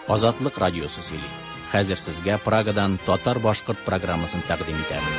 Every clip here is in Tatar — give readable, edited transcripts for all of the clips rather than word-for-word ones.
Азатлык радиосы сөйли. Хәзер сезгә Прагадан татар-башкорт программасын тәкъдим итәбез.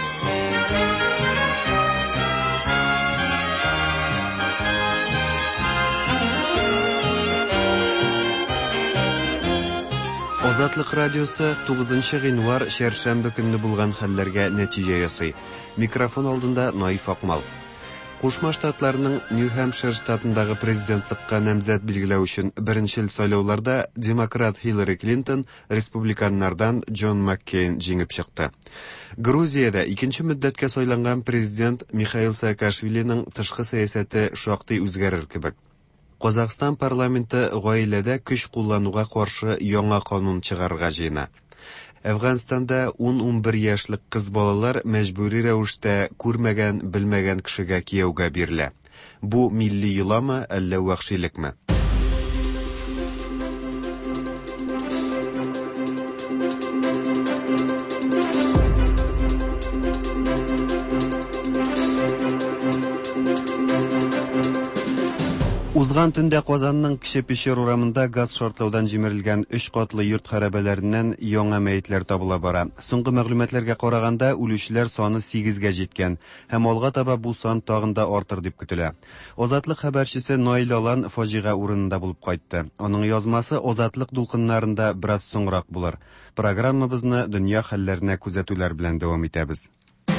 Азатлык радиосы 9 гыйнвар шәршәмбе көнне булган хәлләргә нәтиҗә ясый. Микрофон алдында Наиф Акмал. Кушма Штатларның Нью-Хэмпшир штатындагы президентлыкка намзәт билгеләү өчен беренчел сайлауларда демократ Хиллари Клинтон республиканнардан Джон Маккейн җиңеп чыкты. Грузиядә икенче мөддәткә сайланган президент Михаил Саакашвилиның тышкы сәясәте шактый үзгәрер кебек. Казакстан парламенты гаиләдә көч куллануга каршы яңа канун чыгарырга җыена. Әфганстанда 10-11 яшьлек кыз балалар мәҗбүри рәвештә күрмәгән, белмәгән кешегә кияүгә бирелә. Бу милли йоламы, әллә вахшилекме? Узган төндә Казанның Кече Печер урамында газ шартлаудан җимерелгән 3 катлы йорт хәрабәләреннән яңа мәетләр табыла бара. Соңгы мәгълүматларга караганда, үлүчеләр саны 8-гә җиткән һәм алга таба бу сан тагын да артыр дип көтелә. Азатлык хәбәрчесе Наил Алан фаҗига урынында булып кайтты. Аның язмасы Азатлык дулкыннарында бераз соңрак булыр. Программабызны дөнья хәлләренә күзәтүләр белән дәвам итәбез.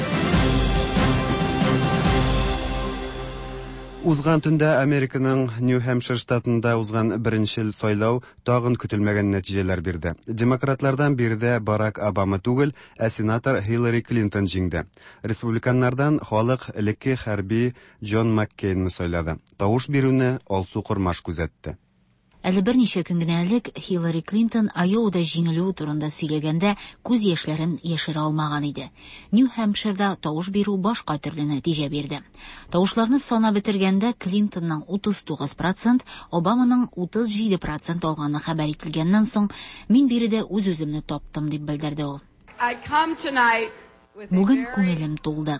Узган төндә Американың Нью-Хэмпшир штатында узган беренчел сайлау тагын көтелмәгән нәтиҗәләр бирде. Демократлардан биредә Барак Обама түгел, ә сенатор Хиллари Клинтон җиңде. Республиканнардан халык элекке хәрби Джон Маккейнны сайлады. Тавыш бирүне алсу кормаш күзәтте. Әле берничә көн генә элек Хиллари Клинтон Айоуда җиңелү турында сөйләгәндә күз яшьләрен яшерә алмаган иде. Нью-Хэмпширда тавыш бирү башка төрле нәтиҗә бирде. Тавышларны санап бетергәндә Клинтонның 39%, Обаманың 37% алганы хәбәр ителгәннән соң, мин биредә үз-үземне таптым дип белдерде ул. Бүген күңелем тулды.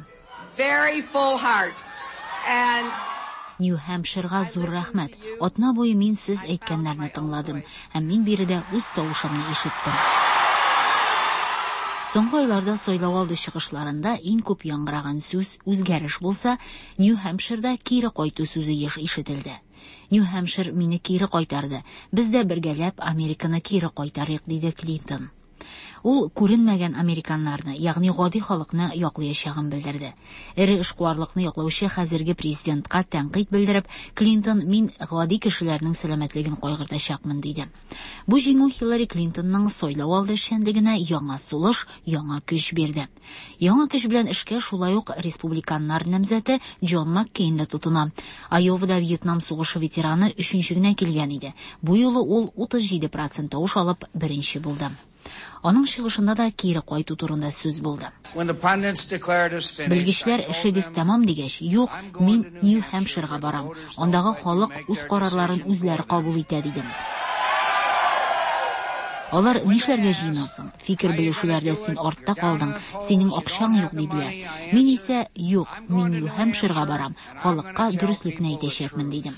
Нью-Хэмпширга зур рәхмәт. Атна буе мин сез әйткәннәрне тыңладым һәм мин биредә үз тавышымны ишеттем. Соңгы айларда сайлау алды чыгышларында иң күп яңгыраган сүз үзгәреш булса, Нью-Хэмпширда кире кайту сүзе ишетелде. Нью-Хэмпшир мине кире кайтарды. Без дә бергәләп Американы кире кайтарыйк, диде Клинтон. Ул күренмәгән американнарны, ягъни гади халыкны яклаячагын белдерде. Эре эшкуарлыкны яклаучы хәзерге президентка тәнкыйть белдереп, Клинтон мин гади кешеләрнең сәламәтлеген кайгыртачакмын диде. Бу җиңү Хиллари Клинтонның сайлау алды эшчәнлегенә яңа сулыш, яңа көч бирде. Яңа көч белән эшкә шулай ук республиканнар намзәте Джон Маккейн да тотына. Айовада Вьетнам сугышы ветераны 3-нче генә килгән иде. Бу юлы ул 37% тавыш алып беренче булды. Аның чыгышында да кире кайту турында сүз булды. Белгечләр эшегез тәмам дигәч, юк, мин Нью-Хэмпширга барам. Андагы халык үз карарларын үзләре кабул итә дидем. Алар нишләргә җыенасың? Фикер белешүләрдә син артта калдың, синең акчаң юк диделәр. Мин исә юк, мин Нью-Хэмпширга барам. Халыкка дөреслекне әйтәчәкмен дидем.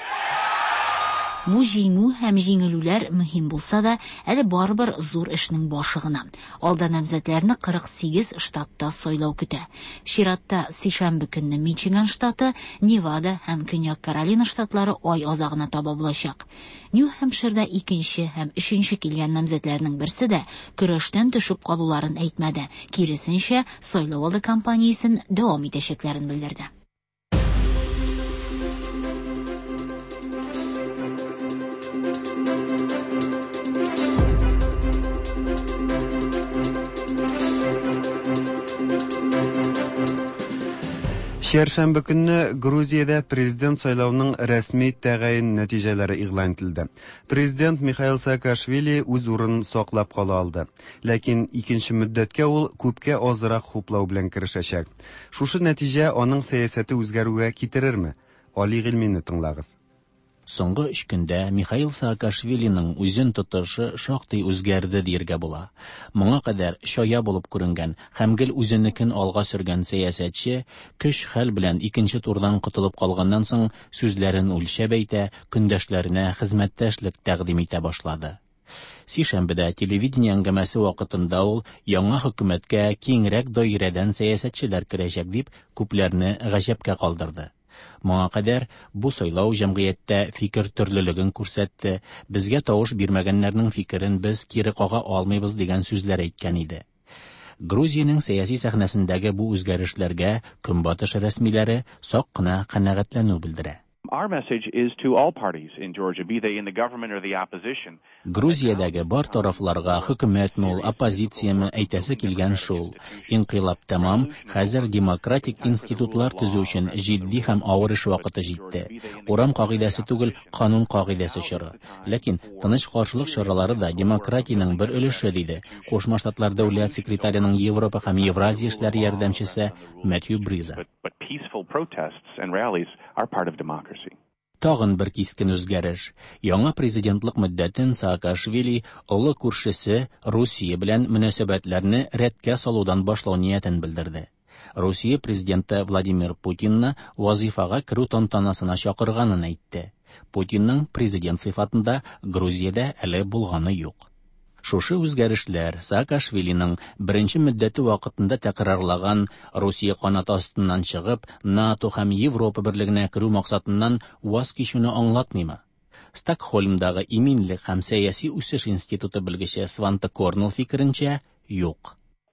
Бу җиңү һәм җиңелүләр мөһим булса да, әле барыбер зур эшнең башы гына. Алда намзәтләрне 48 штатта сайлау көтә. Чиратта сишәмбе көнне Мичиган штаты, Невада һәм Көньяк Каролина штатлары ай азагына таба булачак. Нью-Хэмпширда икенче һәм өченче килгән намзәтләрнең берсе дә көрәштән төшеп калуларын әйтмәде. Киресенчә, сайлау алды кампаниясын дәвам итәчәкләрен белдерде. Шәршәмбе көнне Грузиядә президент сайлауының рәсми тәгаен нәтиҗәләре игълан ителде. Президент Михаил Саакашвили үз урынын саклап кала алды. Ләкин икенче мөддәткә ул күпкә азрак хуплау белән керешәчәк. Шушы нәтиҗә аның сәясәте үзгәрүгә китерерме? Али Гыйльмине тыңлагыз. Соңгы 3 көндә Михаил Саакашвилиның үзен тотышы шактый үзгәрде диергә була. Моңа кадәр шая булып күренгән һәм гел үзенекен алга сөргән сәясәтче көч хәл белән икенче турдан котылып калганнан соң сүзләрен үлчәп әйтә, көндәшләренә хезмәттәшлек тәкъдим итә башлады. Сишәмбедә телевидение әңгәмәсе вакытында ул яңа хөкүмәткә киңрәк даирәдән сәясәтчеләр керәчәк дип күпләрне гаҗәпкә калдырды. Моңа кадәр бу сайлау җәмгыятьтә фикер төрлелеген күрсәтте, безгә тавыш бирмәгәннәрнең фикерен без кире кага алмыйбыз дигән сүзләр әйткән иде. Грузиянең сәяси сәхнәсендәге бу үзгәрешләргә Көнбатыш рәсмиләре сак кына канәгатьләнү белдерә. Our message is to all parties in Georgia, be they in the government or the opposition. Грузиядәге бар тарафларга, хөкүмәтме ул, оппозициямы әйтәсе килгән шул. Инкыйлаб тәмам, хәзер демократик институтлар төзү өчен җитди һәм авыр эш вакыты җитте. Урам кагыйдәсе түгел, канун кагыйдәсе чоры. Ләкин тыныч каршылык чаралары да демократиянең бер өлеше диде. Кушма Штатлар дәүләт секретарының Европа һәм Евразия эшләре ярдәмчесе Мэтью Бриза. But peaceful protests and rallies are part of democracy. Тагын бер кискен үзгәреш. Яңа президентлык мөддәтен Саакашвили олы күршесе Русия белән мөнәсәбәтләрне рәткә салудан башлау ниятен белдерде. Русия президенты Владимир Путинны вазифага керү тантанасына чакырганын әйтте. Путинның президент сыйфатында Грузиядә әле булганы юк. Шушы үзгәрешләр Саакашвилиның беренче мөддәте вакытында тәкърарлаган Русия канаты астыннан чыгып, НАТО һәм Европа берлегенә керү максатыннан ваз кичүне аңлатмыймы? Стокгольмдагы иминлек һәм сәяси үсеш институты белгече Сванте Корнелл фикеренчә, юк.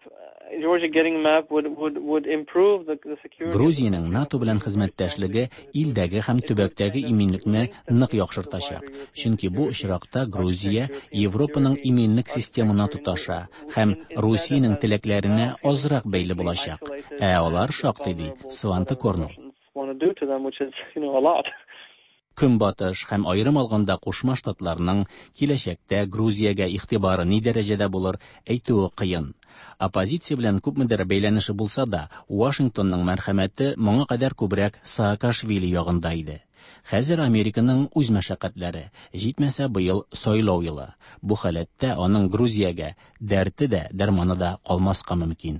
Грузиянең НАТО белән хезмәттәшлеге илдәге һәм төбәктәге иминлекне нык яхшыртачак. Чөнки бу очракта Грузия Европаның иминлек системына тоташа һәм Русиянең теләкләренә азрак бәйле булачак. Алар шактый ди Сванте Корнелл. Көнбатыш һәм айрым алганда Кушма Штатларның киләчәктә Грузиягә игътибары ни дәрәҗәдә булыр, әйтүе кыен. Оппозиция белән күпмедер бәйләнеше булса да, Вашингтонның мәрхәмәте моңа кадәр күбрәк Саакашвили ягында иде. Хәзер Американың үз мәшәкатьләре, җитмәсә быел сайлау елы. Бу халәттә аның Грузиягә дәрте дә, дәрманы да калмаска мөмкин.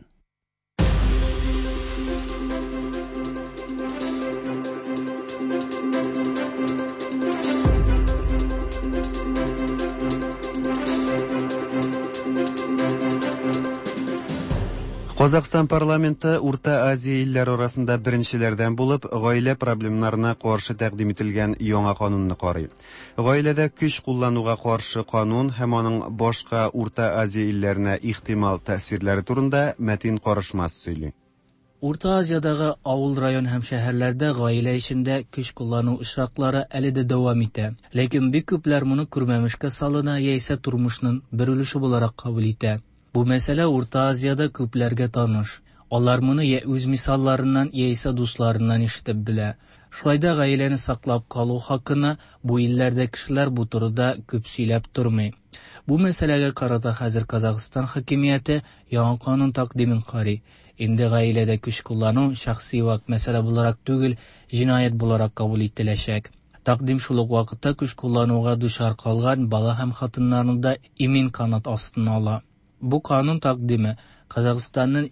Казакстан парламенты Урта Азия илләре арасында беренчеләрдән булып, гаилә проблемнарына каршы тәкъдим ителгән яңа канунны карый. Гаиләдә көч куллануга каршы канун һәм аның башка Урта Азия илләренә ихтимал тәэсирләре турында Мәтин Карышмас сөйли. Урта Азиядагы авыл, район һәм шәһәрләрдә гаилә эчендә көч куллану очраклары әле дә дәвам итә. Ләкин бик күпләр моны күрмәмешкә салына яисә тормышның бер өлеше буларак кабул итә. Бу мәсьәлә Урта Азиядә күпләргә таныш. Алар моны я үз мисалларыннан, яисә дусларыннан ишетеп белә. Шулайда гаиләне саклап калу хакына бу илләрдә кешеләр бу турыда күп сөйләп тормый. Бу мәсьәләгә карата хәзер Казакстан хакимияте яңа канун тәкъдимен карый. Инде гаиләдә көч куллану шәхси вак мәсьәлә буларак түгел, җинаять буларак кабул ителәчәк. Тәкъдим шул ук вакытта көч куллануга дучар калган бала һәм хатыннарны да имин канат астына ала. Бу канун тәкъдиме Казакстанның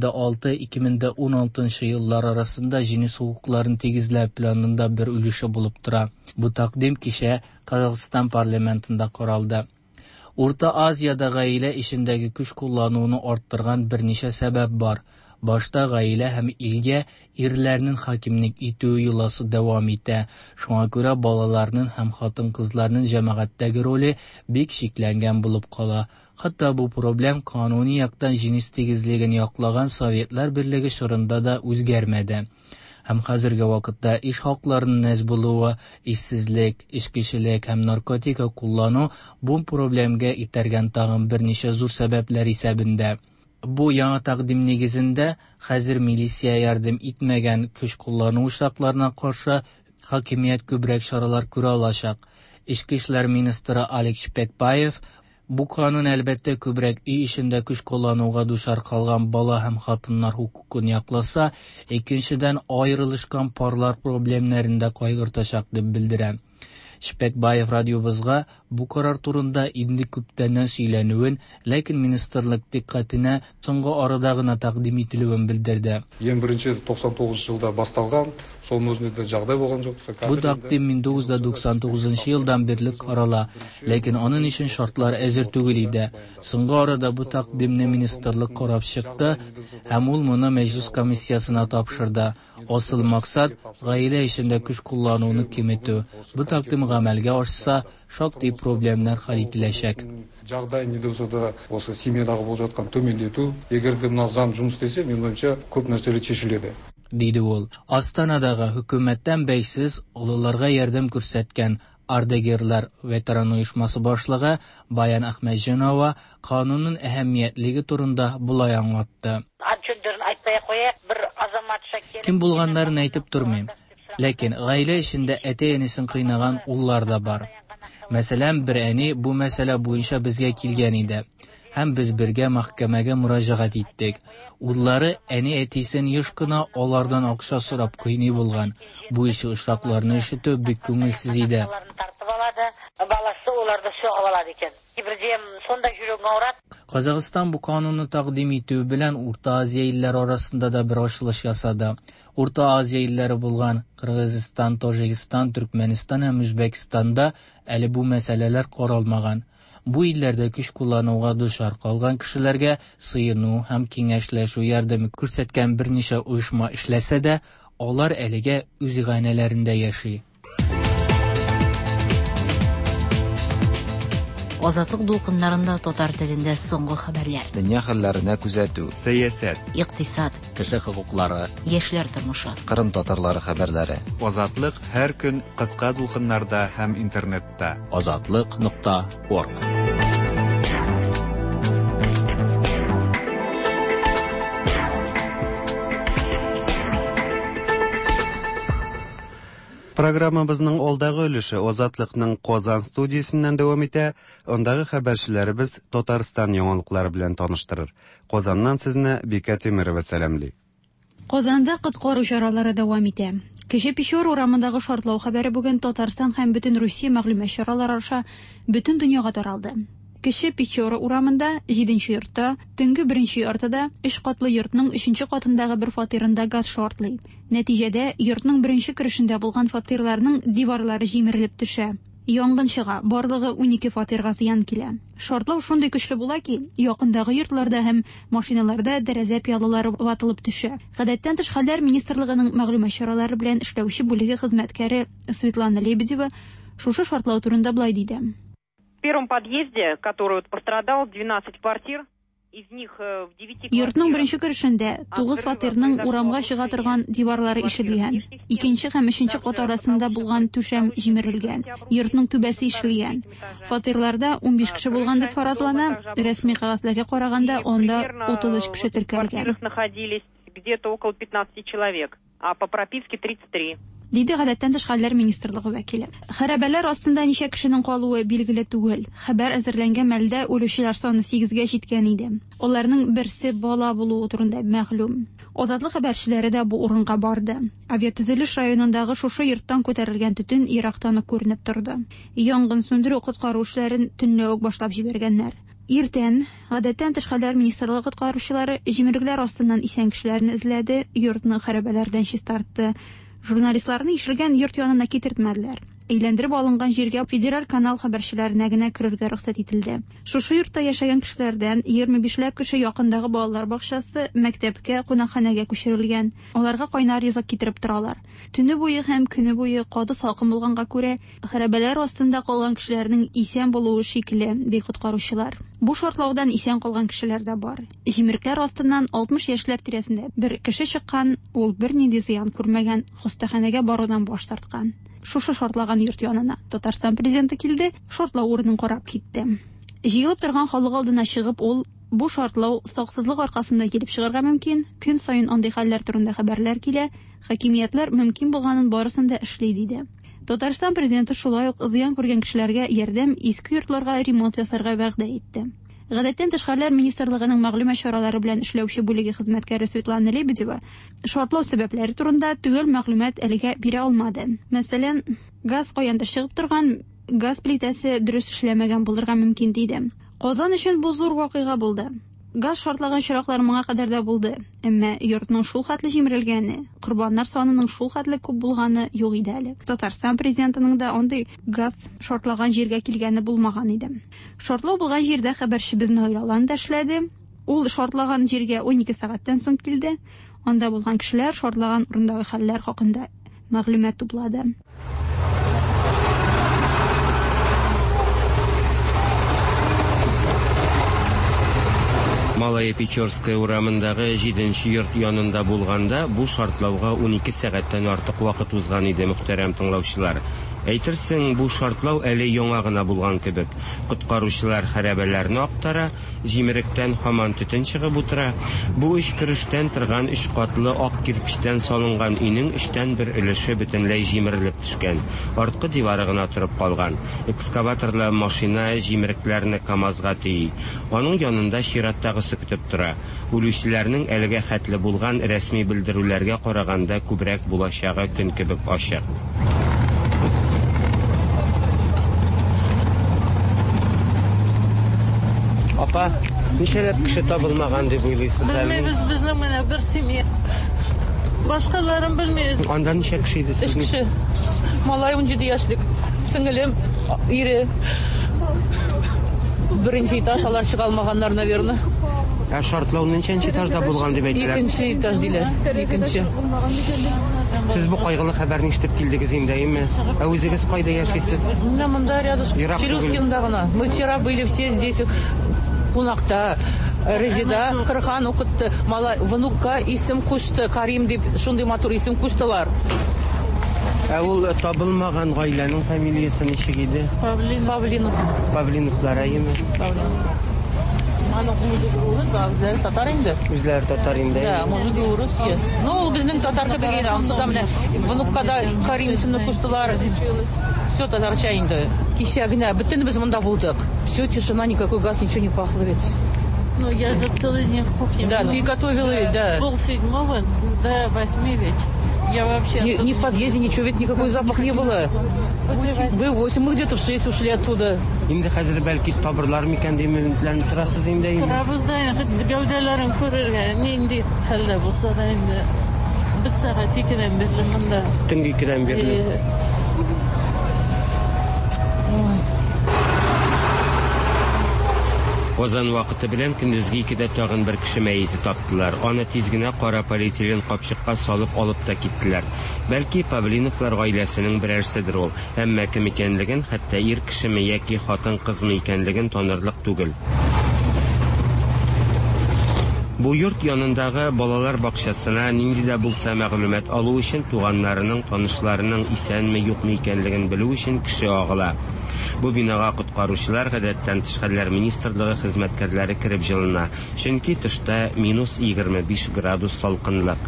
2006-2016 еллар арасында җинес хукукларын тигезләп планында бер өлеше булып тора. Бу тәкъдим кичә Казакстан парламентында каралды. Урта Азиядә гаилә ишендәге көч куллануны арттырган берничә сәбәп бар. Башта гаилә һәм илгә ирләрнең хакимлек итү юласы дәвам итә. Шуңа күрә балаларның һәм хатын-кызларның җәмәгатьтәге роле бик шикләнгән булып кала. Хәтта бу проблем кануни яктан җинес тигезлеген яклаган Советлар Берлеге шурында да үзгәрмәде. Һәм хәзерге вакытта иш хакларының нәз булуы, иссезлек, эчкечелек һәм наркотика куллану бу проблемгә итәргән тагын берничә зур сәбәпләр исәбендә. Бу яңа тәкъдим нигезендә хәзер милиция ярдәм итмәгән көч куллану очракларына каршы хакимият күбрәк чаралар күрә алачак. Ички эшләр министры Алик Шпекбаев бу канун әлбәттә күбрәк үй эчендә көч куллануга дучар калган бала һәм хатыннар хукукын якласа, икенчедән аерылышкан парлар проблемнәрендә кайгыртачак дип белдерә. Шпекбаев радиобызга бу карар турында инде күптәннән сөйләнүен, ләкин министрлык диққәтенә соңгы арада гына тәкъдим ителүен белдерде. Ең беренче 99 елда басталган, Сонун өзүндө жагдай болгон жок. Bu takdim 1999 yıldan birlik karala, lekin onun için şartlar ezir tügül idi. Soňgy arada bu takdimni ministerlik korap çykdy, hem ol muny meclis komissiyasına tapşyrdy. Asıl maksat gaýle işinde güç kullanууну kemetүү. Bu takdim gamelge aşsa, şakty problemler hal etileşek. Жагдай эмне болсо да осы семьядагы болуп жаткан төмөндетүү, эгерде мына заң жумуш істесе, менин оюмча көп нерселер чечиледі. Dedi ol. Astanadağı hükümetten beysiz ulularga yardım görsetken Ardagerler Veteran Uyuşması başlığı Bayan Ahmedjanova kanunun ehemmiyetligi turunda bulay anlattı. Kim bulganlarını aytıp durmayım. Lekin gaýle işinde ete-enisin kıynagan ullar da bar. Meselen bir eni bu mesele boyunca bizge kilgen idi. Hem biz birge mahkemege mürajaat ettik. Ulları eni etisin yışkına olardan akşa sırap kıyni bulgan. Bu işi ışlaklarını işitip bir köngülsiz idi. Kazakistan bu kanunu takdim etүү bilen Orta Aziya illeri arasında da bir aşılış yasadı. Orta Aziya illeri bulgan Kırgızistan, Tojikistan, Türkmenistan hem Özbekistan'da eli bu meseleler koralmagan. Bu illerde güç kullanууга duşar kalgan kişilerge sıyınuu hem kiňeşleşүү yardımı körsetken bir neçe uyuşma işlese de, olar elige öz iğanelerinde yaşay. Azatlık dolkınlarında Tatar tilinde soňgy haberler. Dünya hallarına күзәтүү, Сәясәт, İqtisad, Кеше хукуклары, яшьләр тормышы. Кырым татарлары хәбәрләре. Азатлык һәр көн кыска дулкыннарда һәм интернетта. azatlyk.org. Программабызның алдагы өлеше Азатлыкның Казан студиясеннән дәвам итә. Ондагы хәбәрчеләребез Татарстан яңалыклары белән таныштырыр. Казаннан сезне Бика Тимирова сәламли. Казанда коткару чаралары дәвам итә. Кече Печор урамындагы шартлау хәбәре бүген Татарстан һәм бөтен Русия мәгълүмат чаралары аша бөтен дөньяга таралды. Кече Печор урамында 7нче йортта, төнге 1нче йортта 3 катлы йортның 3нче катындагы бер фатирында газ шартлый. Нәтиҗәдә йортның 1нче керешендә булган фатирларның диварлары җимерелеп төшә. Янгын чыга, барлыгы 12 фатирга зыян килә. Шартлау шундый көчле була ки, якындагы йортларда һәм машиналарда дәрәзә пьялалары ватылып төшә. Гадәттән тыш хәлләр министрлыгының мәгълүмат чаралары белән эшләүче бүлеге хезмәткәре Светлана Лебедева шушы шартлау турында булай диде. В первом подъезде, который пострадал, 12 квартир, из них в 9 Йортның 1нче керешендә 9 фатирның урамга чыга торган диварлары ишелгән. 2нче һәм 3нче кат арасында булган түшәм җимерелгән. Йортның түбәсе ишелгән. Фатирларда 15 кеше булган дип фаразлана. Рәсми кагазларга караганда анда 33 кеше теркәлгән. Находились где-то около 15 человек, а по прописке 33. Диде гадәттән тыш хәлләр министрлыгы вәкиле. Хәрабәләр астында ничә кешенең калуы билгеле түгел. Хәбәр әзерләнгән мәлдә үлүчеләр саны 8гә җиткән иде. Аларның берсе бала булуы турында мәгълүм. Азатлык хәбәрчеләре дә бу урынга барды. Авиатөзелеш районындагы шушы йорттан күтәрелгән төтен ерактан күренеп торды. Янгын сүндерү коткаручыларын төнлә үк башлап җибәргәннәр. Иртән гадәттән тыш хәлләр министрлыгы коткаручылары җимерекләр астыннан исән кешеләрне эзләде, йортны хәрабәләрдән чистартты. Журналистларны ишелгән йорт янына китертмәделәр. Әйләндереп алынган җиргә федераль канал хәбәрчеләренә генә керергә рөхсәт ителде. Шушы йортта яшәгән кешеләрдән 25ләп кеше якындагы балалар бакчасы, мәктәпкә, кунакханәгә күчерелгән. Аларга кайнар ризык китереп торалар. Төне буе һәм көне буе каты салкын булганга күрә, хәрабәләр астында калган кешеләрнең исән булуы шикле, ди коткаручылар. Бу шартлаудан исән калган кешеләр дә бар. Җимерекләр астыннан 60 яшьләр тирәсендә бер кеше чыккан, ул бернинди зыян күрмәгән, хастаханәгә барудан баш тарткан. Шушы шартлаган йорт янына Татарстан президенты килде, шартлау урынын карап китте. Җыелып торган халык алдына чыгып, ул бу шартлау саксызлык аркасында килеп чыгарга мөмкин, көн сайын андый хәлләр турында хәбәрләр килә, хакимиятләр мөмкин булганын барысын да эшли диде. Татарстан президенты шулай ук зыян күргән кешеләргә ярдәм, иске йортларга ремонт ясарга вәгъдә итте. Гадәттән тыш хәлләр министрлыгының мәгълүмат чаралары белән эшләүче бүлеге хезмәткәре Светлана Лебедева шартлау сәбәпләре турында төгәл мәгълүмат әлегә бирә алмады. Мәсәлән, газ каяндыр чыгып торган, газ плитәсе дөрес эшләмәгән булырга мөмкин диде. Казан өчен бу зур вакыйга булды. Газ шартлаган чираклар моңа кадәр дә булды. Әмма йортның шул хәтле җимерелгәне, корбаннар санының шул хәтле күп булганы юк иде әле. Татарстан президентының да андый газ шартлаган җиргә килгәне булмаган иде. Шартлау булган җирдә хәбәрчебез Нойлалан да эшләде. Ул шартлаган җиргә 12 сәгатьтән соң килде. Анда булган кешеләр шартлаган урындагы хәлләр хакында мәгълүмат туплады. Малая Печорская урамындагы 7-нче йорт янында булганда бу шартлауга 12 сәгатьтән артык вакыт узган иде, мөхтәрәм тыңлаучылар. Әйтерсең, бу шартлау әле яңа гына булган кебек. Коткаручылар хәрабәләрне актара, җимеректән һаман төтен чыгып утыра. Бу эш кирештән торган 3 катлы ак кирпичтән салынган өйнең 3тән 1 өлеше бөтенләй җимерелеп төшкән. Арткы дивары гына торып калган. Экскаваторлы машина җимерекләрне КАМАЗга тии. Аның янында чираттагысы көтеп тора. Үлүчеләрнең әлегә хәтле булган рәсми белдерүләргә караганда күбрәк булачагы көн кебек ачык. Апа, ничәләп кеше табылмаган дип уйлыйсыз әле? Безнең менә бер семья. Башкаларын белмәйбез. Анда ничә кеше иде сезнең? 3 кеше. Малай 17 яшьлек. Сеңелем, ире. Беренче этаж, алар чыга алмаганнар, наверное. Шартлау ничәнче этажда булган дип әйтәләр? 2нче этаж диләр. 2нче. Сез бу кайгылы хәбәрне ишетеп килдегез инде, үзегез кайда яшисез? Менә монда рядышком. Челюскинда гына. Мы вчера были все здесь. Кунакта, Резида, Кырхан укытты, мала внукка исем кушты, Карим дип, шундый матур исем куштылар. Ул табылмаган гаиләнең фамилиясе ничек иде? Павлинов. Павлиновлар әйеме? Аның үзләре татар инде. Үзләре татар инде. Да, может и урыс. Ну, ул безнең татар кебек иде. Ансыда менә внукка да Карим исемне куштылар. Все татарча инде. Кичә генә бөтенбез монда булдык. Все тишина, никакой газ, ничего не пахло ведь. Ну, я же целый день в кухне Да, была. ты готовила, да. С 7:30 до 8 ведь. Я вообще... Ни в подъезде, ничего, ведь никакой запах не было. Вы 8, мы где-то в 6 ушли оттуда. Инде хәзер бәлки табырлар микән дип мөмкинләнеп торасыз инде. Торабыз да, гәүдәләрен күрергә, нинди хәлдә булса да инде. Без сәгать 2-дән бирле монда. Төнге 2-дән бирле. Озан вакыты белән көндезге 2дә тагын бер кеше мәете таптылар. Аны тиз генә кара полиэтилен капчыкка салып алып та киттеләр. Бәлки Павлиновлар гаиләсенең берәрседер ул. Әмма кем икәнлеген, хәтта ир кешеме яки хатын-кызмы икәнлеген танырлык түгел. Бу йорт янындагы балалар бакчасына нинди дә булса мәгълүмат алу өчен туганнарының, танышларының исәнме юкмы икәнлеген белү өчен кеше агыла. Бу бинага коткаручылар гадәттән тыш хәлләр министрлыгы хезмәткәрләре кирип җылына, чөнки тышта -25 градус салкынлык.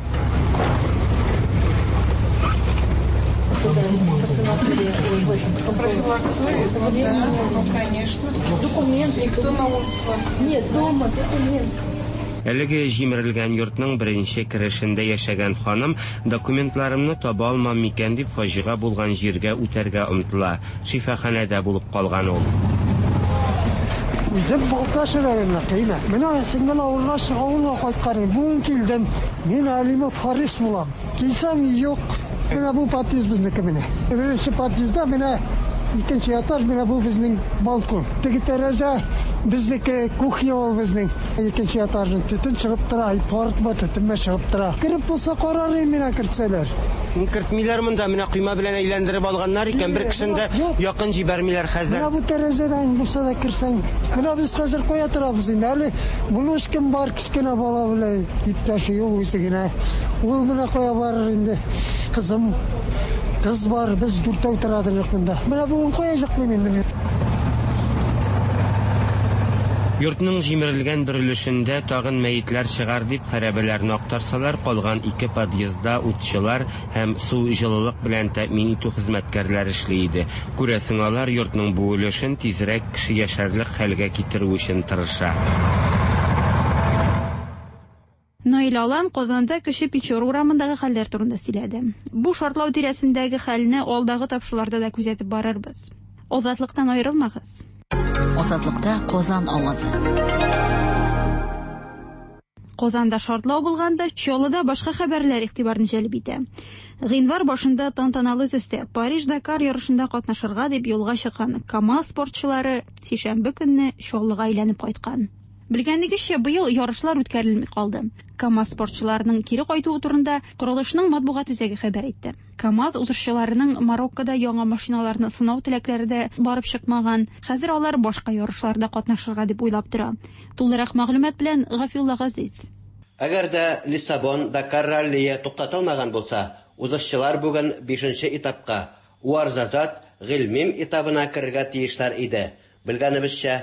Әлеге җимерелгән йортның беренче кирешендә яшәгән ханым документларымны таба алмам микән дип фаҗига булган җиргә үтәргә омтыла. Шифаханәдә булып калган ул. Үзем Балташырайына кыйна. Менә сиңнән авылга авылга кайтканым. Бүген килдем. Мин Алимов Харис булам. Килсәм юк. Менә бу подъезд безнеке менә. Беренче подъездда менә икенче этаж менә бу безнең балкон. Теге тәрәзә безнеке кухня ул безнең. Икенче этажның төтен чыгып тора, портма төтенме чыгып тора. Кирип булса карарым менә кертсәләр. Кертмиләр монда, менә койма белән әйләндереп алганнар икән, бер кешендә якын җибәрмиләр хәзер. Менә бу тәрәзәдән булса да керсәң, менә без хәзер кая торабыз инде. Әле буны кем бар, кичкенә бала белән иптәше юк үзе генә. Ул менә кая барыр инде. Кызым, кыз бар, без дүртәү торадык монда. Менә бүген каяҗакмын инде. Йортның җимерелгән бер өлешендә тагын мәетләр чыгар дип хәрабәләрне актарсалар, калган 2 подъездда утчылар һәм су җылылык белән тәэмин итү хезмәткәрләре эшли иде. Күрәсең, алар йортның бу өлешен тизрәк кеше яшәрлек хәлгә китерү өчен тырыша. Нойлалан Казанда кеше Печор урамындагы хәлләр турында сөйләде. Бу шартлау тирәсендәге хәлне алдагы тапшыруларда да күзәтеп барырбыз. Азатлыктан аерылмагыз. Азатлыкта Казан авазы. Казанда шартлау булганда, Чаллыда башка хәбәрләр игътибарны җәлеп итә. Гыйнвар башында тантаналы төстә Париж-Дакар ярышында катнашырга дип юлга чыккан КамАЗ спортчылары сишәмбе көнне Чаллыга әйләнеп кайткан. Белгәнегезчә, быел ярышлар үткәрелми калды. КамАЗ спортчыларының кире кайтуы турында корылышның матбугат үзәге хәбәр итте. КамАЗ узышчыларының Мароккода яңа машиналарны сынау теләкләре дә барып чыкмаган. Хәзер алар башка ярышларда катнашырга дип уйлап тора. Тулырак мәгълүмат белән Гафилла Газиз. Әгәр дә Лиссабон-Дакар раллие туктатылмаган булса, узышчылар бүген 5нче этапка, Уарзазат гыйльмим этабына керергә тиешләр иде. Белгәнебезчә,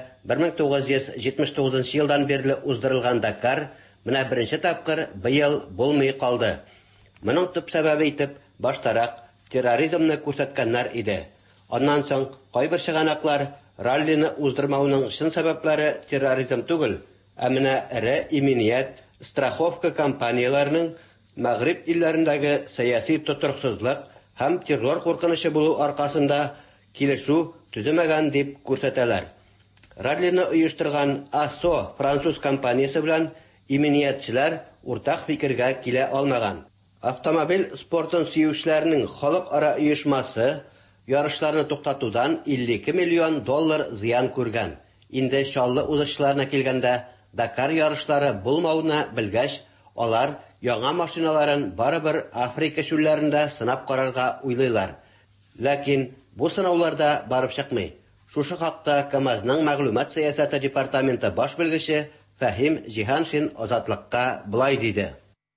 1979 елдан бирле уздырылган Дакар менә беренче тапкыр быел булмый калды. Моның төп сәбәбе итеп баштарак терроризмны күрсәткәннәр иде. Аннан соң кайбер чыганаклар раллины уздырмауның чын сәбәпләре терроризм түгел, ә менә эре иминiyet, страховка компанияларының Мәгъриб илләрендәге сәяси тотрыксызлык һәм террор куркынышы булу аркасында килешү төземәгән дип күрсәтәләр. Раллины оештырган АСО француз компаниясе белән иминiyetчеләр уртак фикергә килә алмаган. Автомобиль спортын сөючеләрнең халыкара оешмасы ярышларны туктатудан 52 миллион доллар зыян күргән. Инде Чаллы узышларына килгәндә Дакар ярышлары булмауны белгәч, алар яңа машиналарын барыбер Африка чүлләрендә сынап карарга уйлыйлар. Ләкин бу сынауларда барып чыкмый. Шушы хакта КамАЗның мәгълүмат сәясәте департаменты баш белгече Фәһим Җиһаншин Азатлыкка булай диде.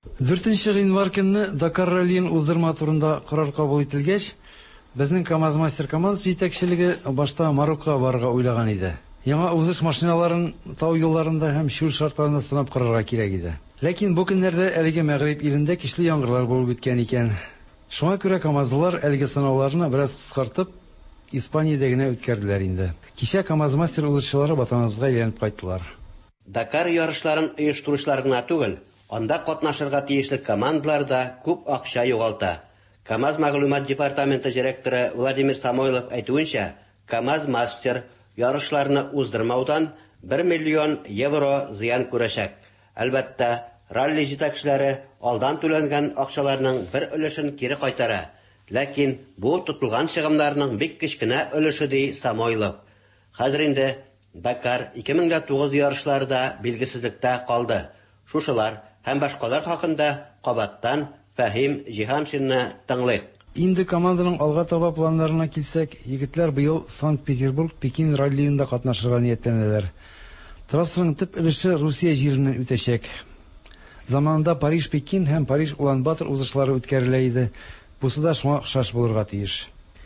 4 гыйнвар көнне Дакар раллиен уздырма турында карар кабул ителгәч, безнең КамАЗ мастер командасы җитәкчелеге башта Мароккога барырга уйлаган иде. Яңа узыш машиналарын тау юлларында һәм чүл шартларында сынап карарга кирәк иде. Ләкин бу көннәрдә әлеге Мәгъриб илендә көчле яңгырлар булып үткән икән. Шуңа күрә КамАЗлар әлеге сынауларны бераз кыскартып, Испаниядә генә үткәрделәр инде. Кичә КамАЗ мастер узышчылары ватаныбызга әйләнеп кайттылар. Дакар ярышларын оештыручылар гына түгел, анда катнашырга тиешле командалар да күп акча югалта. КамАЗ мәгълүмат департаменты директоры Владимир Самойлов әйтүенчә, КамАЗ мастер ярышларны уздырмаудан 1 миллион евро зыян күрәчәк. Әлбәттә, ралли җитәкчеләре алдан түләнгән акчаларның бер өлешен кире кайтара. Ләкин бу тотылган чыгымнарның бик кечкенә өлеше ди Самойлов. Хәзер инде Дакар 2009 ярышларда билгесезлектә калды. Шушылар һәм башкалар хакында кабаттан Фәһим Җиһаншинны тыңлыйк. Инде команданың алга таба планнарына килсәк, егетләр быел Санкт-Петербург, Пекин раллиенда катнашырга ниятләнәләр. Трассаның төп өлеше Русия җиреннән үтәчәк. Заманында Париж, Пекин һәм Париж Улан-Батор узышлары үткәрелә иде. Бусы да шуңа охшаш булырга тиеш.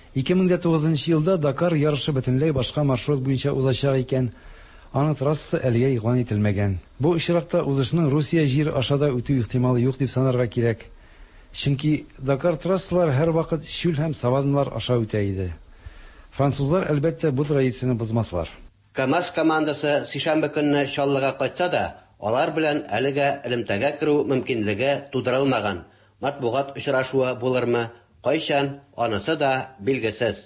2009 елда Дакар ярышы бөтенләй башка маршрут буенча узачак икән. Аның трассасы әлегә игълан ителмәгән. Бу очракта узышның Русия җире ашада үтү ихтималы юк дип санарга кирәк. Чөнки Дакар трассалар һәр вакыт чүл һәм саваннар аша үтә иде. Французлар әлбәттә бу традицияне бозмаслар. КамАЗ командасы сишәмбе көнне Чаллыга кайтса да, алар белән әлегә элемтәгә керү мөмкинлеге тудырылмаган. Матбугат очрашуы булырмы, кайчан, анысы да билгесез.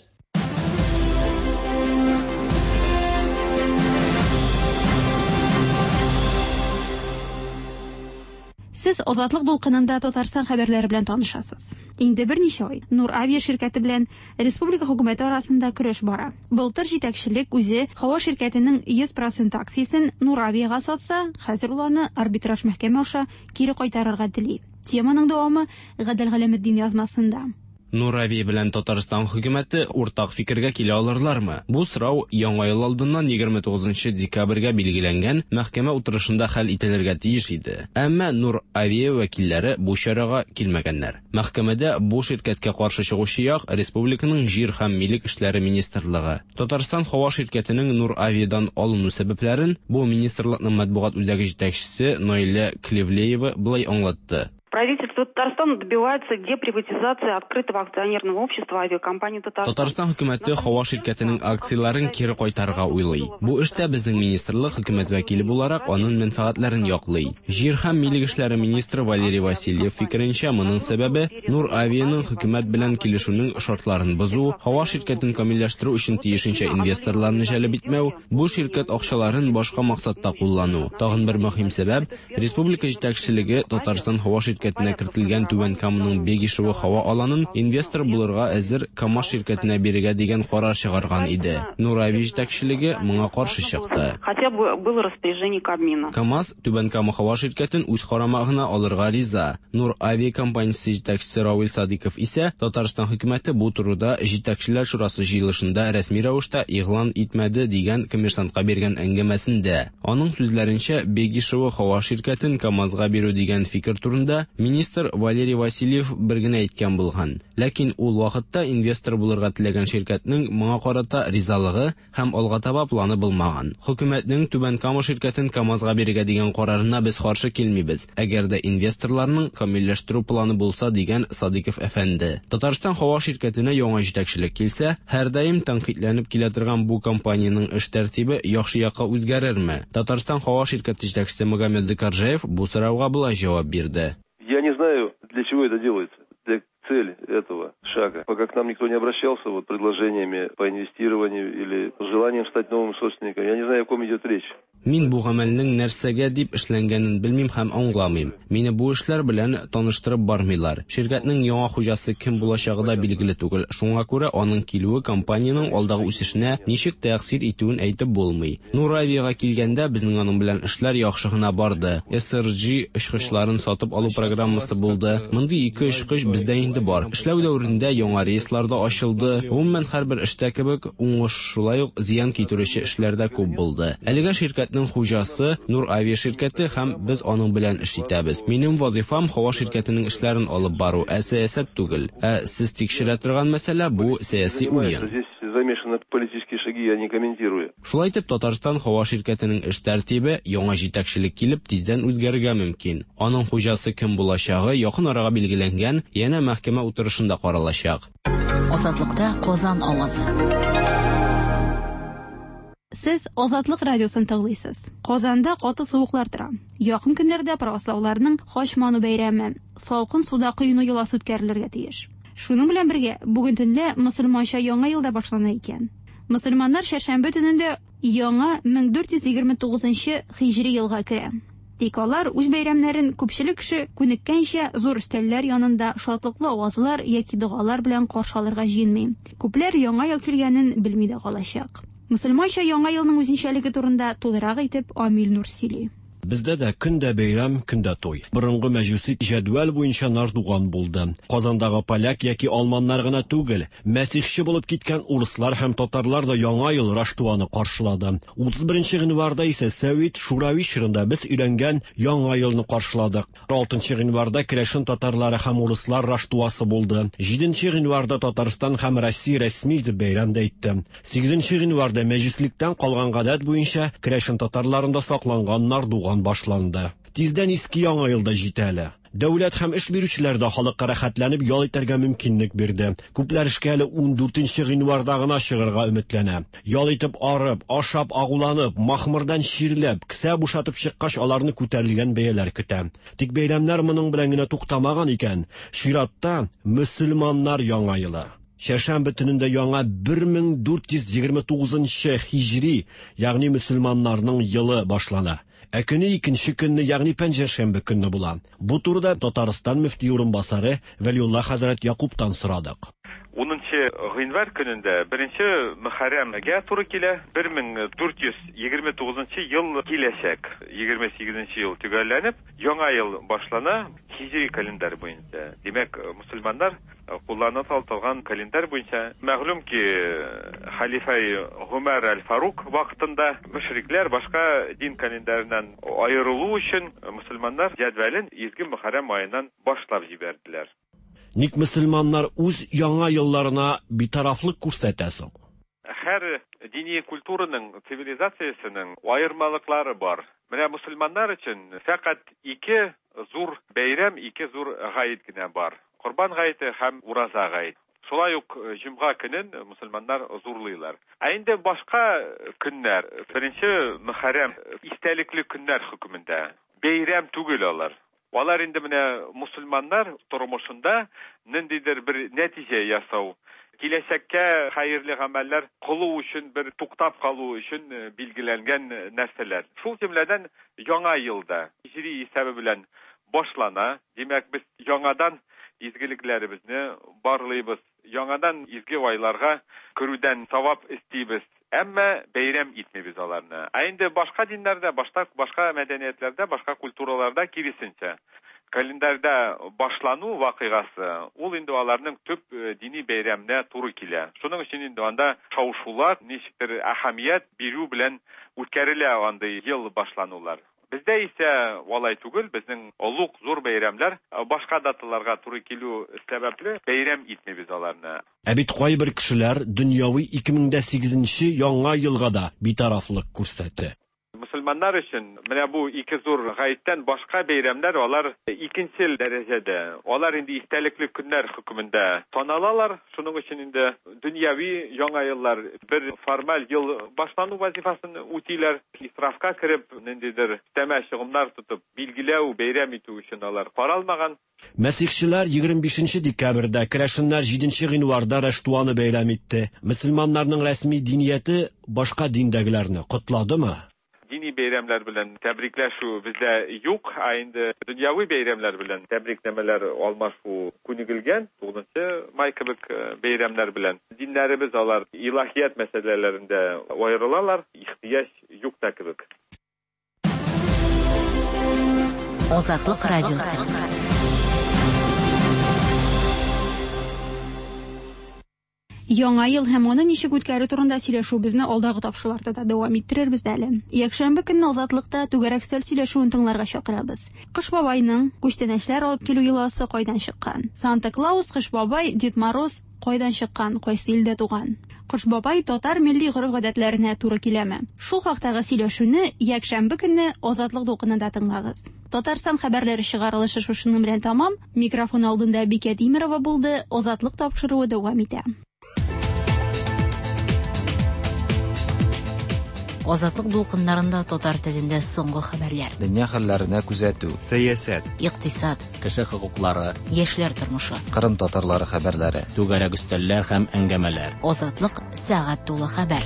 Сез Азатлык дулкынында Татарстан хәбәрләре белән танышасыз. Инде берничә ай Нур Авиа ширкәте белән республика хөкүмәте арасында көрәш бара. Былтыр җитәкчелек үзе һава ширкәтенең 100% акциясен Нур Авиага сатса, хәзер ул аны арбитраж мәхкәмә аша кире кайтарырга тели. Теманың дәвамы Гадел Галәметдин язмасында. Нур Авиа белән Татарстан хөкүмәте уртак фикергә килә алырлармы? Бу сорау яңа ел алдыннан 29 декабрьгә билгеләнгән мәхкәмә утырышында хәл ителергә тиеш иде. Әмма Нур Авиа вәкилләре бу чарага килмәгәннәр. Мәхкәмәдә бу ширкәткә каршы чыгучы як республиканың җир һәм милек эшләре министрлыгы. Татарстан һава ширкәтенең Нур Авиадан алыну сәбәпләрен бу министрлыкның матбугат үзәге җитәкчесе Наилә Клевлеева булай аңлатты. Правительство Татарстана добивается деприватизации открытого акционерного общества авиакомпании Татарстан. Татарстан хөкүмәте һава ширкәтенең акцияларын кире кайтарырга уйлый. Бу эштә безнең министрлык хөкүмәт вәкиле буларак аның мәнфәгатьләрен яклый. Җир һәм милек эшләре министры Валерий Васильев фикеренчә, моның сәбәбе Нур Авианың хөкүмәт белән килешүнең шартларын бозу, һава ширкәтен камилләштерү өчен тиешенчә инвесторларны җәлеп итмәү, бу ширкәт акчаларын башка максатта куллану. Тагын бер мөһим сәбәп республика җитәкчелеге Татарстан һава ширкәтенә кертелгән Түбән Каманың Бегишево һава аланын инвестор булырга әзер КАМАЗ ширкәтенә бирергә дигән карар чыгарган иде. Нур Авиа җитәкчелеге моңа каршы чыкты. Хотя бы было распоряжение Кабмина. КАМАЗ Түбән Кама һава ширкәтен үз карамагына алырга риза. Нур Авиа компаниясе җитәкчесе Равил Садиков исә Татарстан хөкүмәте бу турыда җитәкчеләр шурасы җыелышында рәсми рәвештә игълан итмәде дигән коммерсантка биргән әңгәмәсендә. Аның сүзләренчә, Бегишево һава ширкәтен КАМАЗга бирү дигән фикер турында министр Валерий Васильев бер генә әйткән булган. Ләкин ул вакытта инвестор булырга теләгән ширкәтнең моңа карата ризалыгы һәм алга таба планы булмаган. Хөкүмәтнең Түбән Кама ширкәтен КАМАЗга бирергә дигән карарына без каршы килмибез. Әгәр дә инвесторларның камилләштерү планы булса дигән Садиков әфәнде. Татарстан һава ширкәтенә яңа җитәкчелек килсә, һәрдаим тәнкыйтьләнеп килә торган бу компаниянең эш тәртибе яхшы якка үзгәрерме? Татарстан һава ширкәте җитәкчесе Магомед Закаржаев бу сорауга булай җавап бирде. Я не знаю, для чего это делается. Для цели этого шага. Пока к нам никто не обращался предложениями по инвестированию или желанием стать новым собственником, я не знаю, о ком идет речь. Мин бу гамәлнең нәрсәгә дип эшләнгәнен белмим һәм аңламыйм. Мине бу эшләр белән таныштырып бармыйлар. Ширкәтнең яңа хуҗасы кем булачагы да билгеле түгел. Шуңа күрә аның килүе компаниянең алдагы үсешенә ничек тәэсир итүен әйтеп булмый. Нур Авиага килгәндә безнең аның белән эшләр яхшы гына барды. SRG очкычларын сатып алу программасы булды. Мондый ике очкыч бездә инде бар. Эшләү дәверендә яңа рейслар да ачылды. Гомумән һәрбер эштә кебек уңыш, шулай ук зыян китерүче эшләр дә күп булды. Әлегә ширкәтнең хуҗасы Нур Авиа ширкәте һәм без аның белән эш итәбез. Минем вазифам һава ширкәтенең эшләрен алып бару, сәясәт түгел. Сез тикшерә торган мәсьәлә бу сәяси уен. Замешаны политические шаги, я не комментирую. Шулай итеп, Татарстан һава ширкәтенең эш тәртибе яңа җитәкчелек килеп тиздән үзгәрергә мөмкин. Аның хуҗасы кем булачагы якын арага билгеләнгән, янә мәхкәмә утырышында каралачак. Азатлыкта Казан авазы. Сез Азатлык радиосын тыңлыйсыз. Казанда каты суыклар тора. Якын көннәрдә православларның Хашману бәйрәме, салкын суда коену йоласы үткәрелергә тиеш. Шуның белән бергә бүген төнлә мөселманча яңа елда башлана икән. Мөселманнар шәршәмбе төнендә яңа 1429 хиҗри елга керә. Тик алар үз бәйрәмнәрен күпчелек кеше күнеккәнчә зур өстәлләр янында шатлыклы авазлар яки дугалар белән каршы алырга җыенмый. Күпләр яңа ел килгәнен белми дә калачак. Мөселманча яңа елның үзенчәлеге турында тулырак итеп Амил Нур сөйли. Бездә дә көндә бәйрәм, көндә той. Борынгы мәҗүси җәдвал буенча нардуган булды. Казандагы поляк яки алманнар гына түгел, мәсихче булып киткән урыслар һәм татарлар да яңа ел Раштуаны каршылады. 31 гыйнварда исә Сәвит Шурави чорында без өйрәнгән яңа елны каршыладык. 6 гыйнварда Керәшен татарлары һәм урыслар Раштуасы булды. 7 гыйнварда Татарстан һәм Россия рәсми итеп бәйрәмдә итте. 8 гыйнварда мәҗлислектән калган гадәт буенча Керәшен татарларында сакланган нардуган башланды. Тиздән иске яңа елда җитә әле. Дәүләт һәм эш бирүчеләр дә халыкка рәхәтләнеп ял итәргә мөмкинлек бирде. Күпләр эшкә әле 14 гыйнварда гына чыгарга өметләнә. Ял итеп арып, ашап, агуланып, махмырдан чирләп, кесә бушатып чыккач аларны күтәрелгән бәяләр көтә. Тик бәйрәмнәр моның белән генә туктамаган икән. Чиратта мөселманнар яңа елы. Шәршәмбе төнендә яңа 1429 хиҗри, ягъни мөселманнарның елы башлана. Көне икенче көнне, ягъни пәнҗәшәмбе көнне була. Бу турыда Татарстан мөфти урынбасары Вәлиулла хәзрәт Якубтан сорадык. 10 гыйнвар көнендә 1 Мөхәррәмгә туры килә. 1429 ел киләчәк. 28 ел төгәлләнеп, яңа ел башлана хиҗри календар буенча. Димәк, мөселманнар куллана талтылган календар буенча. Мәгълүм ки, халифа Гомар аль-Фарук вакытында мөшрикләр башка дин календарыннан аерылу өчен мөселманнар җәдвален изге Мөхәррәм аеннан башлап җибәрделәр. Ник мөселманнар үз яңа елларына битарафлык күрсәтәсең? Һәр дини культураның, цивилизациясенең аермалыклары бар. Менә мөселманнар өчен фақат 2 зур бәйрәм, ике зур гаит кенә бар. Корбан гаите һәм Ураза гаит. Шулай ук җомга көнен мусульманнар зурлыйлар. Инде башка көннәр, беренче Мөхәррәм истәлекле көннәр хөкемендә бәйрәм түгел алар. Алар инде менә мусульманнар тормышында ниндидер бер нәтиҗә ясау, киләчәккә хәерле гамәлләр кылу өчен, бер туктап калу өчен билгеләнгән нәрсәләр. Шул җөмләдән яңа елда һиҗри исәбе белән башлана. Димәк, без яңадан изгелекләребезне барлыйбыз. Яңадан изге айларга керүдән савап истибез. Әмма бәйрәм итмибез аларны. Инде башка диннәрдә, башка мәдәниятләрдә, башка культураларда киресенчә календарьда башлану вакыйгасы, ул инде аларның төп дини бәйрәмнә туры килә. Шуның өчен инде анда шау-шулар, ничектер әһәмият бирү белән үткәрелә андый ел башланулар. Бездә исә валай түгел, безнең олуг зур бәйрәмләр башка даталарга туры килү сәбәпле бәйрәм итмибез аларны. Ә бит кайбер кешеләр дөньяви 2008 яңа елга да битарафлык күрсәтте. Мусульманнар өчен менә бу ике зур гаиттән башка бәйрәмнәр алар икенчел дәрәҗәдә. Алар инде истәлекле көннәр хөкемендә таналалар. Шуның өчен инде дөньяви яңа еллар бер формаль ел башлану вазифасын үтиләр. Исрафка кереп, ниндидер тәмә чыгымнар тотып, билгеләү, бәйрәм итү өчен алар каралмаган. Мәсихчеләр 25 декабрьдә, керәшеннәр 7 гыйнварда Раштуаны бәйрәм итте. Мөселманнарның рәсми динияте башка диндәгеләрне котладымы? Dini beyramlar bilan tabriklashу bizda yo'q. Endi dunyoviy beyramlar bilan tabriklameler almashu ko'nikilgan. 9-may kibik beyramlar bilan dinlarimiz alar ilahiyat meselelerinde ayrılalar. İhtiyaç yo'q da kibik. Ozodlik radiosi. Яңа ел һәм аны ничек үткәрү турында сөйләшүбезне алдагы тапшыруларда да дәвам иттерербез әле. Якшәмбе көнне Азатлыкта түгәрәк стөл сөйләшүен тыңларга чакырабыз. Кыш бабайның күчтәнәчләр алып килү йоласы кайдан чыккан? Санта-Клаус, Кыш бабай, Дед Мороз кайдан чыккан? Кайсы илдә туган? Кыш бабай татар милли гореф-гадәтләренә туры киләме? Шул хактагы сөйләшүне якшәмбе көнне Азатлык документында тыңлагыз. Татарстан хәбәрләре чыгарылышы шушының белән тамам. Микрофон алдында Бикә Тимерова булды. Азатлык тапшыруы дәвам итә. Азатлык дулкыннарында татар телендә соңгы хәбәрләр. Дөнья хәлләренә күзәтү, сәясәт, икътисад, кеше хокуклары, яшьләр тормышы, Кырым татарлары хәбәрләре, түгәрәк өстәлләр һәм әңгәмәләр. Азатлык сәгать тулы хәбәр.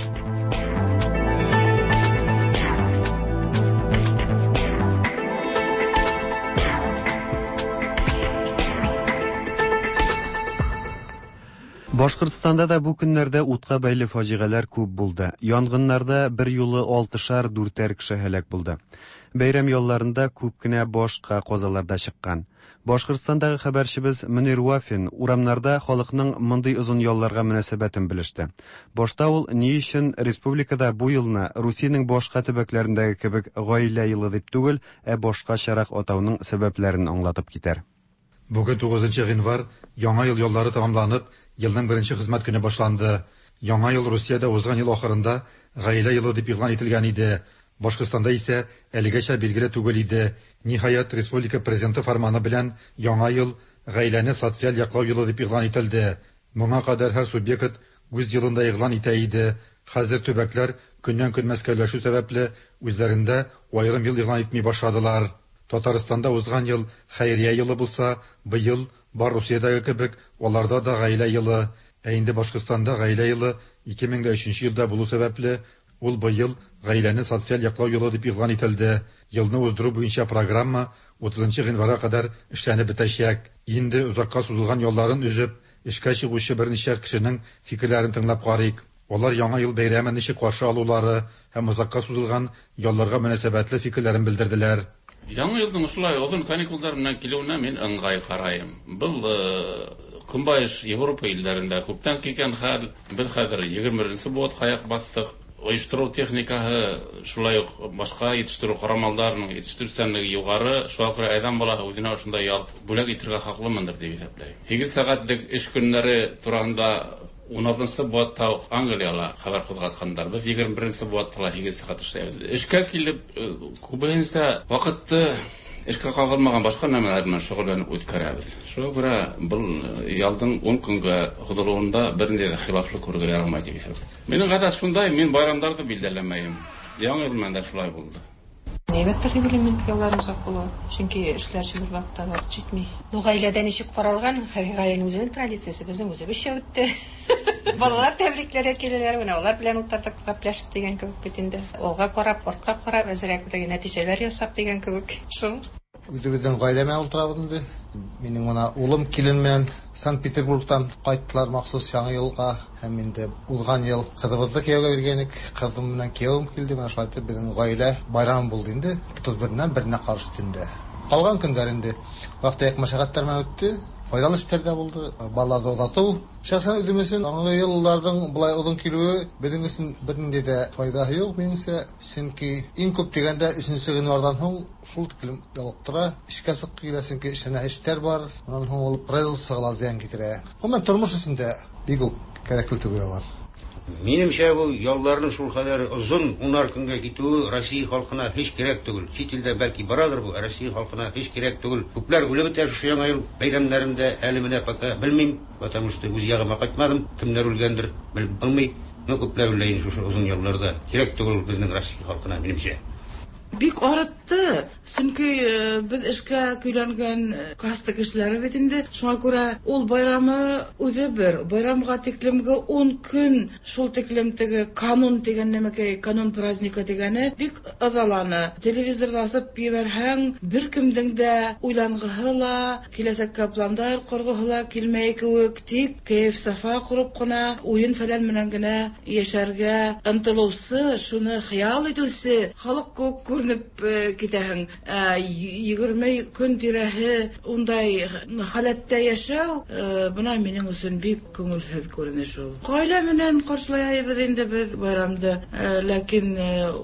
Башкортстанда да бу көннәрдә утка бәйле фаҗигаләр күп булды. Янгыннарда бер юлы 6-4 кеше һәлак булды. Бәйрәм ялларында күп кенә башка казаларда чыккан. Башкортстандагы хәбәрчебез Мөнир Вафин урамнарда халыкның мондый озын ялларга мөнәсәбәтен белеште. Башта ул ни өчен республикада бу елны Русиянең башка төбәкләрендәге кебек гаилә елы дип түгел, ә башкачарак атауның сәбәпләрен аңлатып китәр. Бүген 9 гыйнвар яңа ел яллары тәмамланып, елның беренче хезмәт көне башланды. Яңа ел Русиядә узган ел ахырында гаилә елы дип игълан ителгән иде. Башкортстанда исә әлегәчә билгеле түгел иде. Ниһаять, республика президенты фарманы белән яңа ел гаиләне социаль яклау елы дип игълан ителде. Моңа кадәр һәр субъект үз елында игълан итә иде. Хәзер төбәкләр көннән-көн мәскәүләшү сәбәпле үзләрендә аерым ел игълан итми башладылар. Татарстанда узган ел хәйрия елы булса, быел бар Русиядәге кебек аларда да гаилә елы. Ә инде Башкортстанда гаилә елы 2003 елда булу сәбәпле ул быел гаиләне социаль яклау елы дип игълан ителде. Елны уздыру буенча программа 30 гыйнварга кадәр эшләнеп бетәчәк. Инде узакка сузылган ялларын үзеп, эшкә чыгучы берничә кешенең фикерләрен тыңлап карыйк. Алар яңа ел бәйрәмен ничек каршы алулары һәм узакка сузылган ялларга мөнәсәбәтле фикерләрен белдерделәр. Яңа елның шулай озын каникуллар белән килүенә мин ыңгай карайым. Бу Көнбайыш Европа илләрендә күптән килгән хәл. Без хәзер 21-нче буатка аяк бастык. Оештыру техникаһы, шулай ук башка yetişтерү карамалларының yetişтерүчәнлеге югары, шуңа күрә әйдан балаһы үзенә шундай ял бүләк итәргә хаклымындыр дип исәпләйм. 8 сәгатьлек эш көннәре турында 16-нчы буатта Англияга хәбәр кузгатканнар. Без 21-нче буатта 8 сәгать эшләбез. Эшкә килеп күбенсә вакытты эшкә кагылмаган башка нәмәләр белән шөгыльләнеп үткәрәбез. Шуңа күрә бу ялдың 10 көнгә узылуында бернинди дә хилафлык күрергә ярамый дип исәпләйм. Минем гадәт шундай, мин байрамнарда билдәләмәйм. Яңа ел менә шулай булды. Әйбәттер дип уйлыйм мин, ялларың сак була. Чөнки эшләр бер вакытта вакыт җитми. Ну гаиләдә ничек каралган, һәр гаиләнең үзенең традициясе, безнең үзебезчә үтте. Балалар тәбрикләргә киләләр, менә алар белән утырдык, гәпләшеп дигән кебек бит инде. Алга карап, артка карап, әзрәк бит нәтиҗәләр ясап дигән кебек. Шул. Үзебезнең гаиләмә ултырабыз инде. Минем гына улым килен белән Санкт-Петербургтан кайттылар махсус яңа елга. Һәм инде узган ел кызыбызны кияүгә биргәнек, кызым белән кияүм килде. Менә шулай итеп безнең гаилә байрам булды инде. 31-нән 1-нә каршы төндә. Калган көндәр инде вакыт мәшәкатьләр менән үтте. Файдалы эшләрдә булды. Балаларны озату. Шәхсән үзем өчен яңа елларның булай озын килүе безнең өчен бернинди дә файдасы юк. Минемчә, чөнки иң күп дигәндә 3нче гыйнвардан һуң шул тиклем ялыктыра. Эшкә сык киләсен ки эшенә эштәр бар. Моннан һуң ул производствога зыян китерә. Гомумән тормыш өчендә бик үк кирәкле түгел алар. Минемчә, бу ялларның шул кадәр озын 10 көнгә китүе Россия халкына һеч кирәк түгел. Чит илдә бәлки барадыр бу, Россия халкына һеч кирәк түгел. Күпләр үлеп бетә шушы яңа ел бәйрәмнәрендә, әле менә пока белмим, потому что үз ягыма кайтмадым, кемнәр үлгәндер белмим. Но күпләр үләйин шушы озын ялларда. Кирәк түгел безнең Россия халкына минемчә. Бик арытты. Чөнки без эшкә көйләнгән касты кешеләр бит инде. Шуңа күрә ул байрамы үзе бер. Байрамга тиклемгә 10 көн шул тиклемтеге канун дигән нәмәкәй, канун праздника дигәне бик азаланы. Телевизорда асып ебәрһәң, беркемдең дә уйлангыһы ла, киләсәккә пландар коргыһы ла килмәй кебек, тик кайф сафа курып кына, уен-фәлән менән генә яшәргә ынтылусы, шуны хыял итүсе, халык күк китәһең. 20 көн тирәһе ундай халәттә яшәү, бuna минем өчен бик күңелһез күренеш ул. Гаилә менән каршылайбыз инде без байрамды, ләкин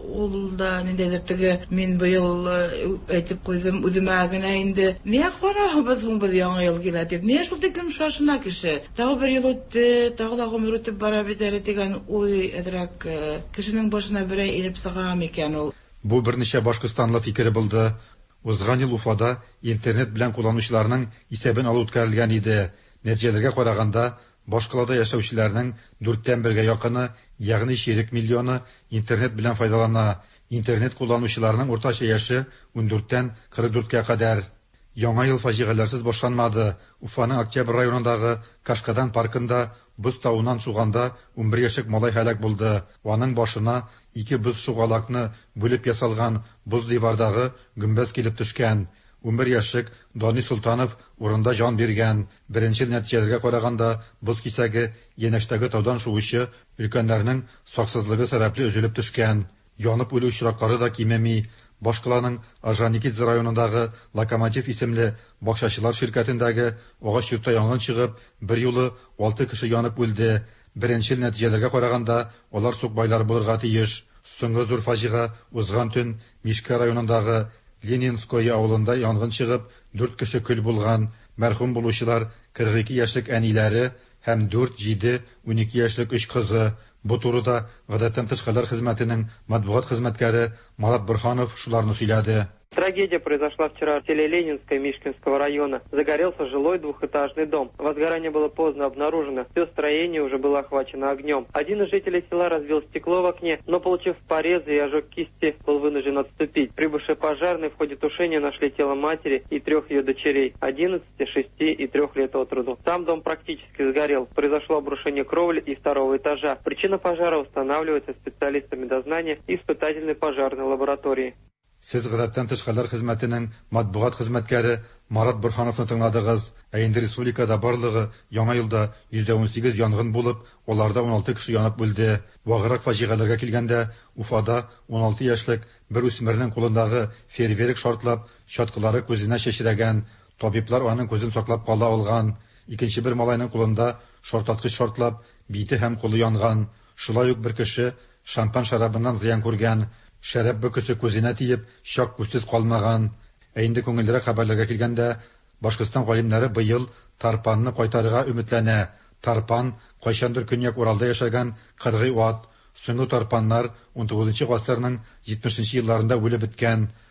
ул да ниндидер теге мин быел әйтеп куйдым үземә генә инде. Нигә куанабыз һуң без яңа ел килә дип? Нигә шул тиклем шашына кеше? Тагы бер ел үтте, тагы да гомер үтеп бара бит әле дигән уй әдрәк кешенең башына берәй инеп сыга микән ул? Бу берничә башкортстанлы фикере булды. Узган ел Уфада интернет белән кулланучыларның исәбен алу үткәрелгән иде. Нәтиҗәләргә караганда, башкалада яшәүчеләрнең 4тән 1гә якыны, ягъни 20 миллионы интернет белән файдалана. Интернет кулланучыларның уртача яше 14тән 44кә кадәр. Яңа ел фаҗигаләрсез башланмады. Уфаның Октябрь районындагы Кашкадан паркында боз тавынан шуганда 11 яшьлек малай һәлак булды. Аның башына 2 боз шугалакны бүлеп ясалган боз дивардагы гүмбәз килеп төшкән. 11 яшьлек Дани Султанов урында жан биргән. Беренче нәтиҗәләргә караганда, боз кисәге янәштәге таудан шуучы өлкәннәрнең саксызлыгы сәбәпле өзелеп төшкән. Янып үлү очраклары да кимеми. Башкаланың Ажаникидзе районындагы Локомотив исемле бакчачылар ширкәтендәге агач йортта янгын чыгып, бер юлы 6 кеше янып үлде. Беренче нәтиҗәләргә караганда, алар сукбайлар булырга тиеш. Соңгы зур фаҗига узган төн Мишка районындагы Ленинское авылында янгын чыгып, 4 кеше көл булган. Мәрхүм булучылар 42 яшьлек әниләре һәм 4, 7, 12 яшьлек 3 кызы. Бу турыда Гадәттән тыш хәлләр хезмәтенең матбугат хезмәткәре Марат Бурханов шуларны сөйләде. Трагедия произошла вчера в селе Ленинское Мишкинского района. Загорелся жилой двухэтажный дом. Возгорание было поздно обнаружено. Все строение уже было охвачено огнем. Один из жителей села разбил стекло в окне, но, получив порезы и ожог кисти, был вынужден отступить. Прибывшие пожарные в ходе тушения нашли тело матери и 3 ее дочерей, 11, 6 и 3 лет от роду. Сам дом практически сгорел. Произошло обрушение кровли и 2-го этажа. Причина пожара устанавливается специалистами дознания и испытательной пожарной лаборатории. Сез Гадәттән тыш хәлләр хезмәтенең матбугат хезмәткәре Марат Бурхановны тыңладыгыз. Инде республикада барлыгы яңа елда 118 янгын булып, аларда 16 кеше янып үлде. Вагырак фаҗигаларга килгәндә, Уфада 16 яшьлек бер үсмернең кулындагы фейерверк шартлап, чаткылары күзенә чәчрәгән. Табиблар аның күзен саклап кала алган. Икенче бер малайның кулында шартлаткыч шартлап, бите һәм кулы янган. Шулай ук бер кеше шампан шарабыннан зыян күргән. Шәраб бөкесе күзенә тиеп, шак күзсез калмаган. Инде күңеллерәк хәбәрләргә килгәндә, Башкортстан галимнәре быел тарпанны кайтарырга өметләнә. Тарпан кайчандыр Көньяк Уралда яшәгән 40 ат. Соңгы тарпаннар 19 гасырның 70 елларында үлеп беткән.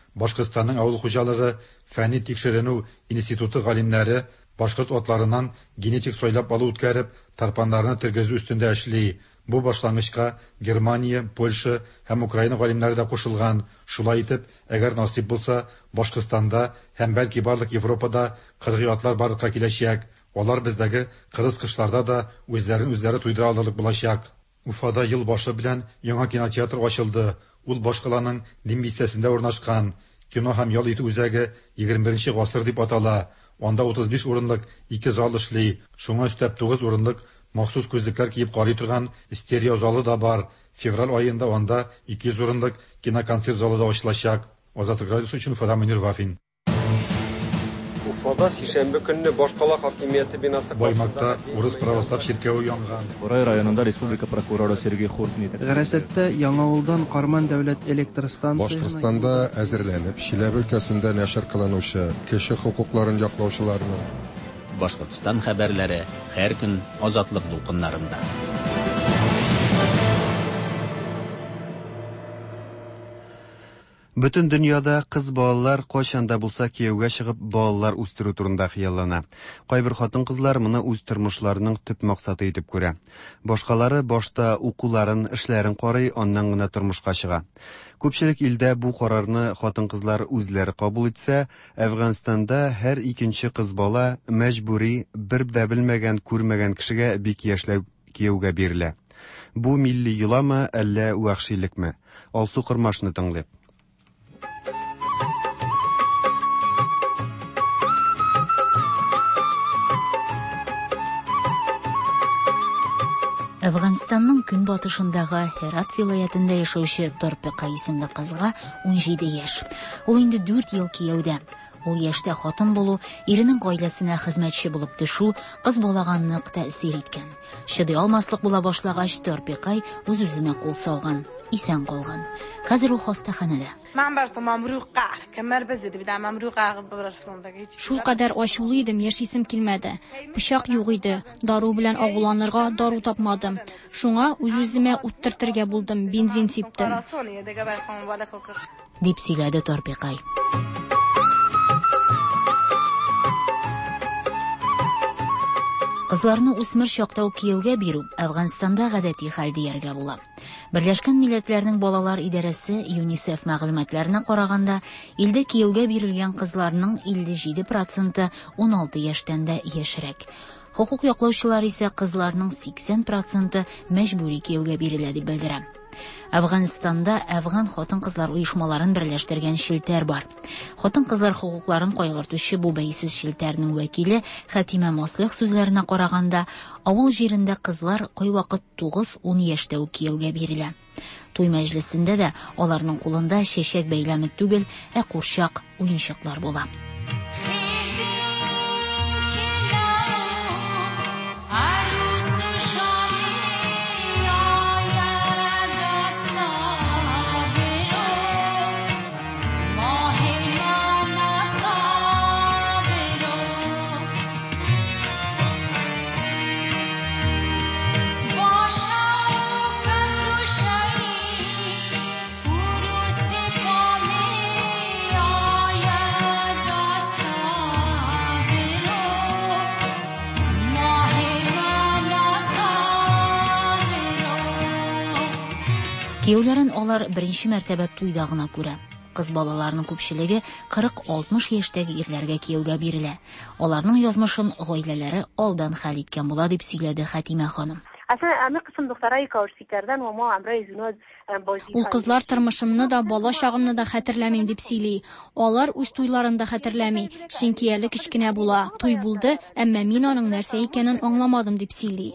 Башкортстанның авыл хуҗалыгы фәнни тикшеренү институты галимнәре башкорт атларынан генетик сойлап алу үткәреп, тарпаннарны тергезү өстендә эшли. Бу башлангычка Германия, Польша һәм Украина галимнәре дә кушылган. Шулай итеп, әгәр насип булса, Башкортстанда һәм бәлки барлык Европада кыргый атлар барлыкка киләчәк. Алар бездәге кырыс кышларда да үзләрен туйдыра алырлык булачак. Уфада ел башы белән яңа кинотеатр ачылды. Ул башкаланың Дим бистәсендә урнашкан. Кино һәм ял итү үзәге 21 гасыр дип атала. Анда 35 урынлык 2 зал эшли. Шуңа өстәп 9 урынлык махсус күзлекләр киеп карый торган стерео залы да бар. Февраль ayında анда 200 урынлык киноконцерт залы да ачылачак. Азатлык радиосы өчен Фада Мөнир Вафин. Уфада сишәмбе көнне башкала хакимияте бинасы Баймакта урыс православ ширкәве янган. Борай районында республика прокуроры Сергей Хуртин итә. Гәрәсәттә Яңавылдан Карман дәүләт электр станциясына Башкортстанда әзерләнеп, Чиләбе өлкәсендә нәшер кылынучы кеше хукукларын яклаучыларның Башкортстан хәбәрләре һәр көн азатлык дулкыннарында. Бөтен дөньяда кыз балалар кайчанда булса кияүгә чыгып балалар үстерү турында хыяллана. Кайбер хатын-кызлар моны үз тормышларының төп максаты итеп күрә. Башкалары башта укуларын, эшләрен карый, аннан гына тормышка чыга. Күпчелек илдә бу карарны хатын-кызлар үзләре кабул итсә, Әфганстанда һәр икенче кыз бала мәҗбүри бер дә белмәгән, күрмәгән кешегә бик яшьләү кияүгә бирелә. Бу милли юламы, әллә вахшилекме? Алсу Кырмашны тыңлыйк. Әфганстанның көнбатышындагы Херат вилаятында яшәүче Торпека исемле кызга 17 яшь. Ул инде 4 ел кияүдә. Ул яшьтә хатын булу, иренең гаиләсенә хезмәтче булып төшү кыз балага нык тәэсир иткән. Шыдый алмаслык була башлагач Торпекай үз-үзенә кул салган, исән калган. Хәзер ул хастаханәдә. Шул кадәр ачулы идем, яшисем килмәде. Пычак юк иде, дару белән агуланырга дару тапмадым. Шуңа үз-үземә үттертергә булдым, бензин сиптем. Дип сөйләде Торпекай. Кызларны үсмер чакта ук кияүгә бирү Әфганстанда гадәти хәл дияргә була. Берләшкән Милләтләрнең балалар идарәсе ЮНИСЕФ мәгълүматларына караганда, илдә кияүгә бирелгән кызларның 57% 16 яшьтән дә яшьрәк. Хукук яклаучылар исә кызларның 80% мәҗбүри кияүгә бирелә дип белдерә. Әфганстанда Әфган хатын-кызлар оешмаларын берләштергән шелтәр бар. Хатын-кызлар хукукларын кайгыртучы бу бәйсез шелтәрнең вәкиле Хатима Маслих сүзләренә караганда, авыл җирендә кызлар кайвакыт 9-10 яшьтә үк кияүгә бирелә. Туй мәҗлесендә дә аларның кулында чәчәк бәйләме түгел, ә курчак, уенчыклар була. Кияүләрен алар беренче мәртәбә туйда гына күрә. Кыз балаларының күпчелеге 40-60 яшьтәге ирләргә кияүгә бирелә. Аларның язмышын гаиләләре алдан хәл иткән була дип сөйләде Хатима ханым. Ул кызлар тормышымны да, бала чагымны да хәтерләмим дип сөйли. Алар үз туйларында хәтерләми, чөнки әле кичкенә була. Туй булды, әмма мин аның нәрсә икәнен аңламадым дип сөйли.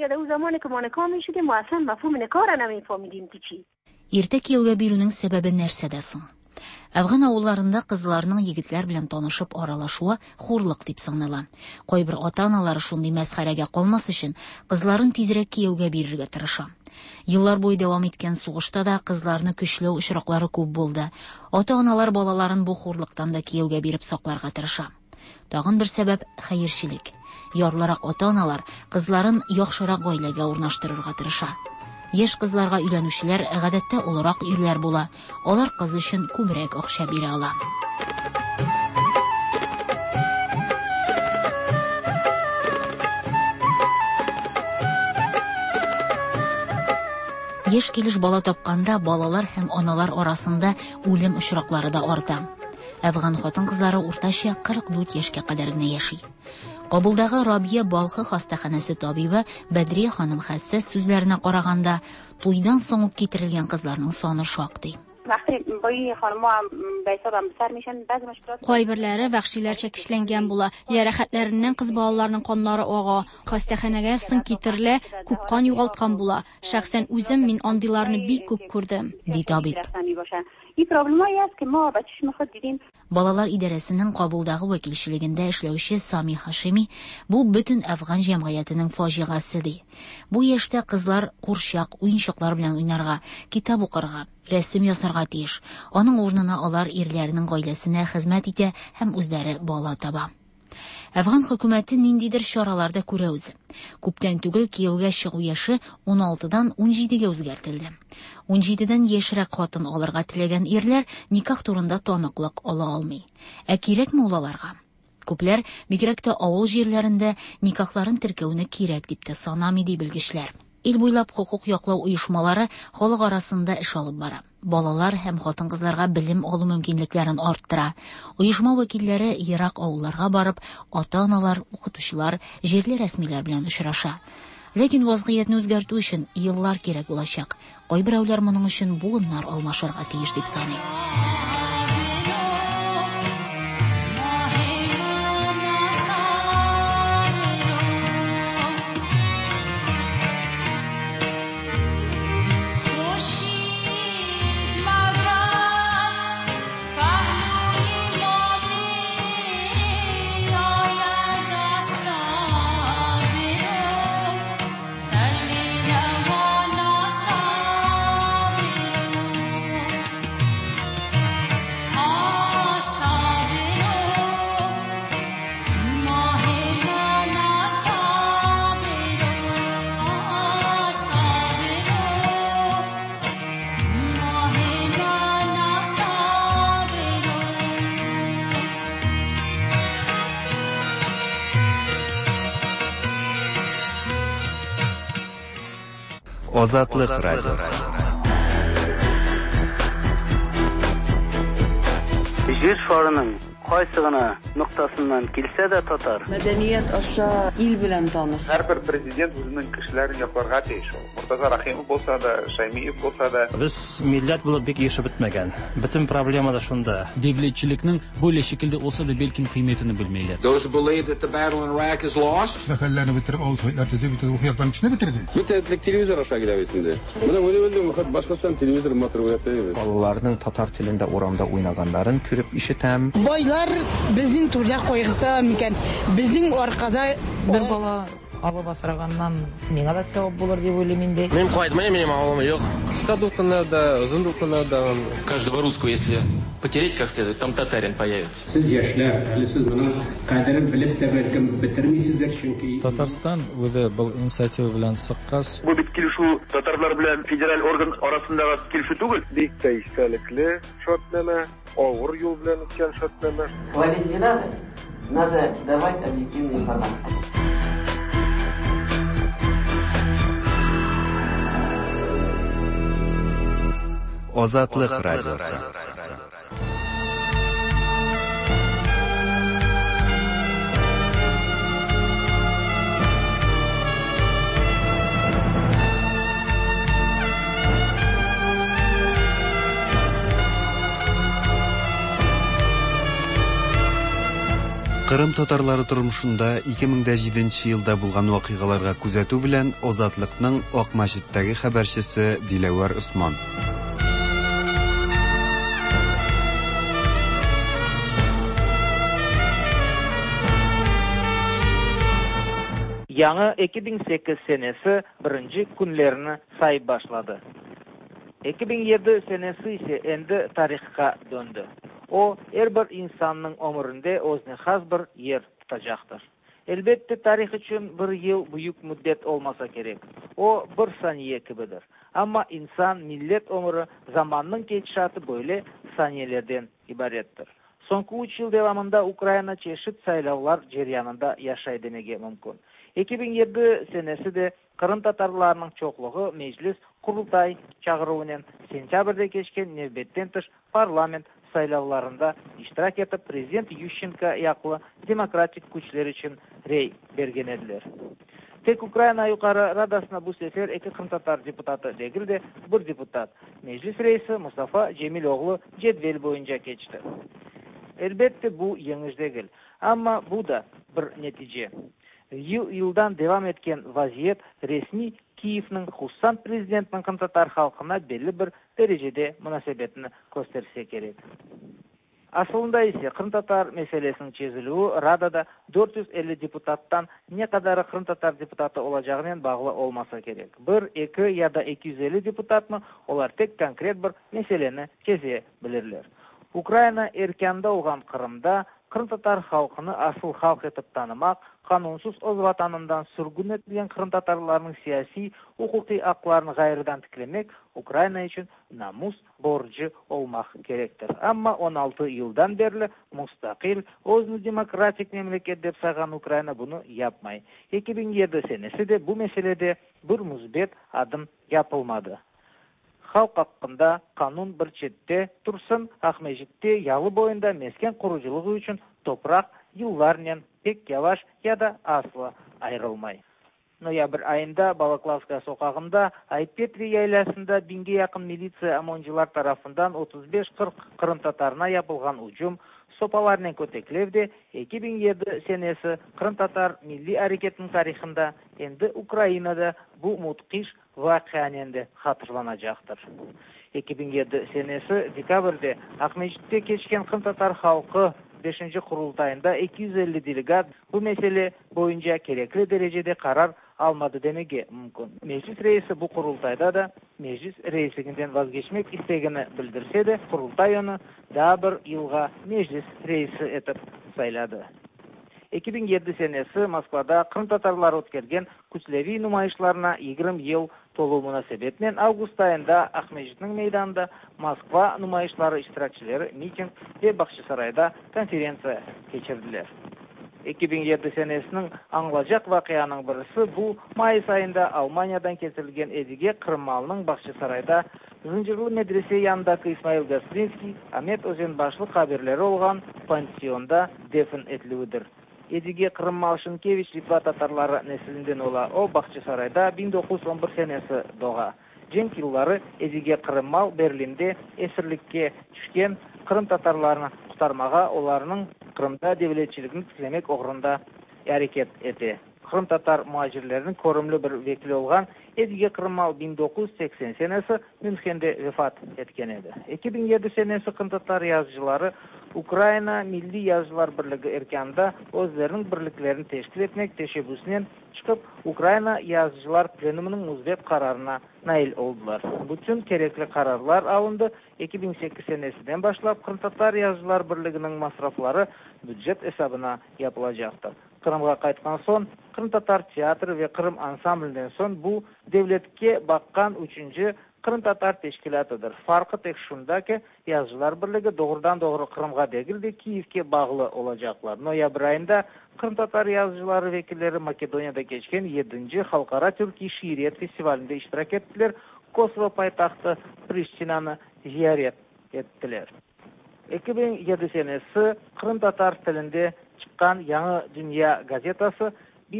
Иртә кияүгә бирүнең сәбәбе нәрсәдә соң? Әфган авылларында кызларның егетләр белән танышып аралашуы хурлык дип санала. Кайбер ата-аналар шундый мәсхәрәгә калмас өчен кызларын тизрәк кияүгә бирергә тырыша. Еллар буе дәвам иткән сугышта да кызларны көчләү очраклары күп булды. Ата-аналар балаларын бу хурлыктан да кияүгә биреп сакларга тырыша. Тагын бер сәбәп хәерчелек. Ярлырак ата-аналар кызларын яхшырак гаиләгә урнаштырырга тырыша. Яшь кызларга өйләнүчеләр гадәттә олырак ирләр була. Алар кыз өчен күбрәк акча бирә ала. Яшь килеш бала тапканда балалар һәм аналар арасында үлем очраклары да арта. Әфган хатын-кызлары уртача 44 яшькә кадәр генә яши. Кабулдагы Рабия Балхы хастаханәсе табибы Бәдрия ханым хәссәс сүзләренә караганда, туйдан соң ук китерелгән кызларның саны шактый. Кайберләре вәхшиләрчә кишләнгән була. Ярәхәтләреннән кыз балаларының каннары ага. Хастаханәгә сын китерелә, күп кан югалткан була. Шәхсән үзем мин андыйларны бик күп күрдем, ди табиб. Балалар идарәсенең Кабулдагы вәкилчелегендә эшләүче Сами Хашими бу бөтен Афган җәмгыятенең фаҗигасы ди. Бу яшьтә кызлар курчак, уенчыклар белән уйнарга, китап укырга, рәсем ясарга тиеш. Аның урынына алар ирләренең гаиләсенә хезмәт итә һәм үзләре бала таба. Афган хөкүмәте ниндидер чараларда күрә үзе. Күптән түгел кияүгә чыгу яше 16дан 17гә үзгәртелде. 17дән яшьрәк хатын алырга теләгән ирләр никах турында таныклык ала алмый. Ә кирәкме ул аларга? Күпләр, бигрәк тә авыл җирләрендә никахларын теркәүне кирәк дип тә санамый ди белгечләр. Ил буйлап хукук яклау оешмалары халык арасында эш алып бара. Балалар һәм хатын-кызларга белем алу мөмкинлекләрен арттыра. Оешма вәкилләре ерак авылларга барып, ата-аналар, укытучылар, җирле рәсмиләр белән очраша. Ләкин вазгыятьне үзгәртү өчен еллар кирәк булачак. Кайберәүләр моның өчен буыннар алмашырга тиеш дип саный. Азатлык радиосы. Җир шарының кайсы гына нуктасыннан килсә дә татар. Мәдәният аша ил белән таныш. Һәрбер президент үзенең кешеләрен якларга тиеш. Муртаза Рахимов булса да, Шаймиев булса да. Без милләт булып бик яшәп бетмәгән. Бөтен проблема да шунда. Devletçilikning böyle şekilde olsa da belki kıymetini bilmeyler. Those who believe that the battle in Iraq is lost. Мәхәлләне битереп, авызлар төзеп, укыяктан кешене битерде. Бөтенлек телевизор аша килә бит инде. Менә үлем башкасынан телевизор матругаты. Балаларның татар телендә урамда уйнаганнарын күреп ишетәм. Байлар безнең түрдә кайгырта микән? Безнең аркада бер бала алып асраганнан миңа да савап булыр дип уйлыйм инде. Мин кайтмыйм, минем авылым юк. Кыска дулкыннарда, узун дулкыннарда Каждого русского, если потереть как следует, там татарин появится. Siz яшьләр, әле сез моның кадерен белеп тә бәлкем бетермисезләр, чөнки Татарстан үзе бу инициатива белән сыккас. Бу бит килешү татарлар белән федераль орган арасындагы килешү түгел. Бик тә истәлекле шартлама, авыр юл белән үткән шартлама. Говорить не надо. Надо давать объективную информацию. Азатлык радиосы. Кырым татарлары тормышында 2007 елда булган вакыйгаларга күзәтү белән Азатлыкның Ак мәчеттәге хәбәрчесе Диләвар Усман. Яңа 2008 senesi birinci günlerini say başladı. 2007 senesi ise endi tarixqa döndü. O, her bir insanın ömründe özüne has bir yer tutacaktır. Elbette tarih için bir yıl büyük müddet olmasa gerek. O bir saniye gibidir. Ama insan, millet ömrü zamanın geçişatı böyle saniyelerden ibarettir. Soňky 3 yıl devamında Ukrayna çeşit saylavlar jeryanında yaşay demege mümkün. 2007 senesi de Kırım Tatarlarının çokluğu meclis kurultay çağırıwyndan sentyabrda geçken nöbetten tış parlament saylavlarında iştirak etip Prezident Yushchenko ýakly demokratik güçler için rey bergen ediler. Tek Ukrayna Yukarı Radasına bu sefer iki Kırım Tatar deputatı degil de bir deputat meclis reisi Mustafa Cemiloglu jedvel boyunca geçti. Elbette bu ýeňiş degil, ama bu da bir netije. Yıldan devam etken vaziyet resmi Kiev'nin Hussan prezidentinin Kırım Tatar halkına belli bir derecede münasebetini gösterse gerek. Aslında ise Kırım Tatar meselesinin çözülüğü Radada 450 deputattan ne kadar Kırım Tatar deputatı olacağından bağlı olmasa gerek. 1, 2 ya da 250 deputat mı? Olar tek konkret bir meseleni çöze bilirler. Ukrayna erkende olan Kırım'da Kırım Tatar halkını asıl halk etip tanımak, kanunsuz öz vatanından sürgün edilen Kırım Tatarlarının siyasi, hukuki haklarını gayrıdan tiklemek Ukrayna için namus borcu olmak gerektir. Ama 16 yıldan beri mustakil, özünü demokratik memleket dep saygan Ukrayna bunu yapmay. 2007 senesi de bu meselede bir müsbet adım yapılmadı. Halk hakkında kanun bir çette tursun, Ahmejit'te yalı boyunda mesken kuruculuğu için toprak yıllarla pek yavaş ya da asla ayrılmay. Noyabr ayında Balaklavska sokağında Aypetri yaylasında 1000'e yakın militsiya amoncular tarafından 35-40 Kırım Tatarına yapılgan ucum sopalarla köteklevdi. 2007 senesi Kırım Tatar milli hareketinin tarihinde endi Ukrayna'da bu mutkiş vakıanen hatırlanacaktır. 2007 senesi dekabrde Akmejit'te geçken Kırım Tatar halkı 5. kurultayında 250 delegat bu mesele boyunca gerekli derecede karar almadı demege mümkün. Meclis reisi bu kurultayda da meclis reisliginden vazgeçmek istegini bildirse de kurultay onu daha bir yılga meclis reisi etip sayladı. 2007 senesi Moskvada Kırım Tatarlar ötkergen küçlevi numayışlarına 20 yıl tolu münasebetinden avgust ayında Ahmejit'nin meydanında Moskva numayışları iştirakçıları miting ve Bakçısaray'da konferensiya geçirdiler. 2007 senesinin anılacak vakıyanın birisi bu Mayıs ayında Almanya'dan getirilgen Edige Kırım malının Bakçısaray'da Zincirli medrese yanındaki İsmail Gastrinski, Ahmet Özen başlık haberleri olan pansiyonda defin etilividir. Edige Kırım mal Şınkeviç Litva Tatarları nesilinden ola o Bakçısaray'da 1911 senesi doğa. Cenk yılları Edige Kırım mal Berlin'de esirlikке düşken Kırım Tatarlarını kurtarmağa olarının Kırım'da devletçiligini tiklemek uğrunda hareket etti. Kırım Tatar muhacirlerinin korumlu bir vekili olgan Edige Kırım mal 1980 senesi München'de vefat etken edi. 2007 senesi Kırım Tatar yazıcıları Ukrayna Milli Yazıcılar Birligi erkanda özlerinin birliklerini teşkil etmek teşebbüsünden çıkıp Ukrayna Yazıcılar Plenumının müsbet kararına nail oldular. Bütün gerekli kararlar alındı. 2008 senesinden başlap Kırım Tatar Yazıcılar Birligi'nin masrafları büdjet hesabına yapılacaktır. Kırım'a kaytkan son Kırım Tatar Tiyatro ve Kırım Ansamblinden son bu devletke bakkan 3. Kırım Tatar teşkilatıdır. Farkı tek şunda ki Yazıcılar Birligi doğrudan doğru Kırım'a degildi, Kiev'ke bağlı olacaklar. Noyabr ayında Kırım Tatar yazıcıları vekilleri Makedonya'da geçken 7. Halkara Türkiye Şiiriyet Festivali'nde iştirak ettiler. Kosovo paytahtı Priştina'nı ziyaret ettiler. 2007 senesi Kırım Tatar tilinde çıkan Yanı Dünya gazetası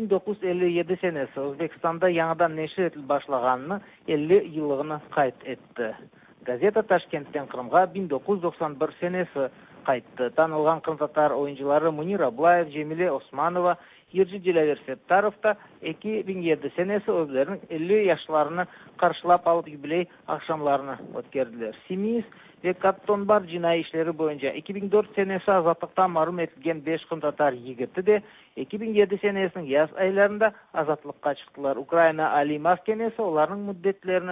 1957 senesi Özbekistan'da yanıdan neşir etil başlaganını 50 yıllığını kayıt etti. Gazeta Taşkent'ten Kırım'a 1991 senesi kayıttı. Tanılgan Kırım Tatar oyuncuları Munir Ablayev, Cemile Osmanova, Yerci Dilaver Settarov da 2007 senesi özlerinin 50 yaşlarını karşılap alıp jubiley akşamlarını ötkerdiler. Simis ve Kattonbar cinayı işleri boyunca 2004 senesi azatlıktan mahrum etilgen 5 Kırım Tatar yigiti de 2007 senesinin yaz aylarında azatlıkka çıktılar. Ukrayna Ali Mahkemesi onların müddetlerini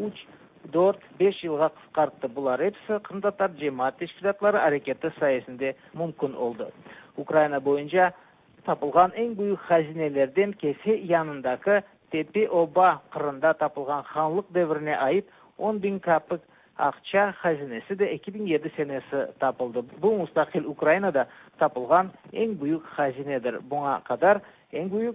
4-5 yılga kıskarttı. Bular hepsi Kırım Tatar cemaat teşkilatları hareketi sayesinde mümkün oldu. Ukrayna boyunca Tapılgan en büyük hazinelerden kese yanındaki Tepe Oba kırında tapılgan xanlık devrine ait 10.000 kapık akça hazinesi de 2007 senesi tapıldı. Bu müstakil Ukrayna'da tapılgan en büyük hazinedir. Buna kadar en büyük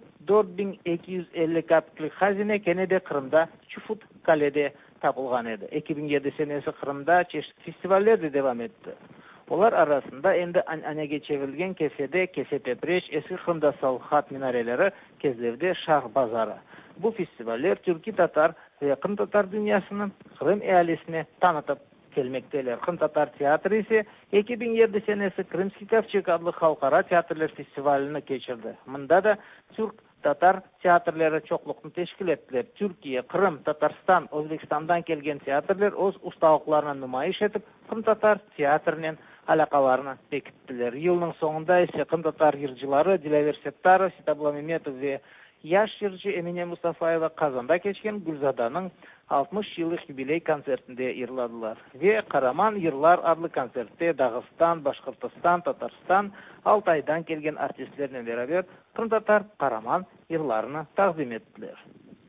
4250 kapıklık hazine Kenede Kırım'da Çufut Kale'de tapılgan edi. 2007 senesi Kırım'da çeşitli festivaller de devam etti. Onlar arasında endi anege çevrilgen kesede Kese Pepreş, eski Kırım'da Salhat minareleri, Kezlev'de Şah Bazarı. Bu festivaller Türkiye Tatar ve Kırım Tatar dünyasının Kırım ehalesine tanıtıp gelmekteler. Kırım Tatar Tiyatrı ise 2007 senesi Kırımski Kavçık adlı Halkara Tiyatrlar Festivalini geçirdi. Mında da Türk Tatar tiyatrları çoklukunu teşkil ettiler. Türkiye, Kırım, Tatarstan, Özbekistan'dan gelgen tiyatrlar öz ustalıklarını nümayiş etip Kırım Tatar tiyatrının alakalarını bekittiler. Yılın sonunda ise Kırım Tatar yırcıları Dilaver Septarov, Sitabla Mehmetov ve yaş yırcı Emine Mustafayeva Kazan'da geçken Gülzada'nın 60 yıllık jubiley konsertinde yırladılar. Ve Karaman Yırlar adlı konsertte Dağıstan, Başkırtıstan, Tatarstan, Altay'dan gelgen artistlerle beraber Kırım Tatar Karaman Yırlarını takdim ettiler.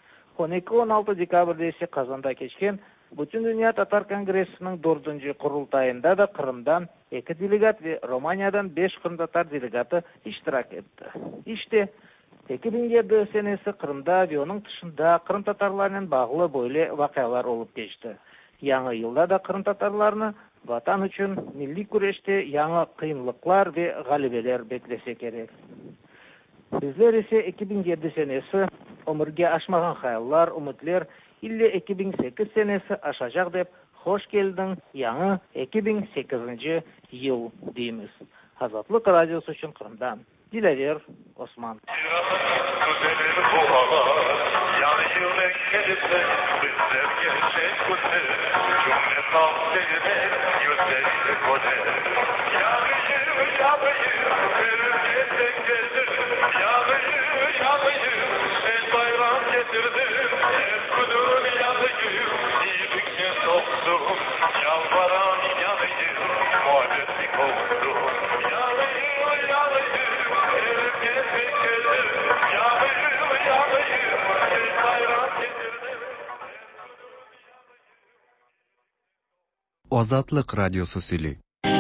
12-16 dekabrda ise Kazan'da geçken Bütün Dünya Tatar Kongresi'nin 4. kurultayında da Kırım'dan 2 delegat ve Romanya'dan 5 Kırım Tatar delegatı iştirak etti. İşte 2007 senesi Kırım'da ve onun dışında Kırım Tatarlarının bağlı böyle vakalar olup geçti. Yanı yılda da Kırım Tatarlarını vatan için milli güreşte yanı kıyımlıklar ve galibeler beklese gerek. Bizler ise 2007 senesi ömürge aşmağın hayallar, umutlar ille 2008 senesi aşacak deyip hoş geldin yanı 2008. yıl deyimiz. Azatlık Radyosu için Kırım'dan Dilaver Osman. Azatlık Radyosu сөйли.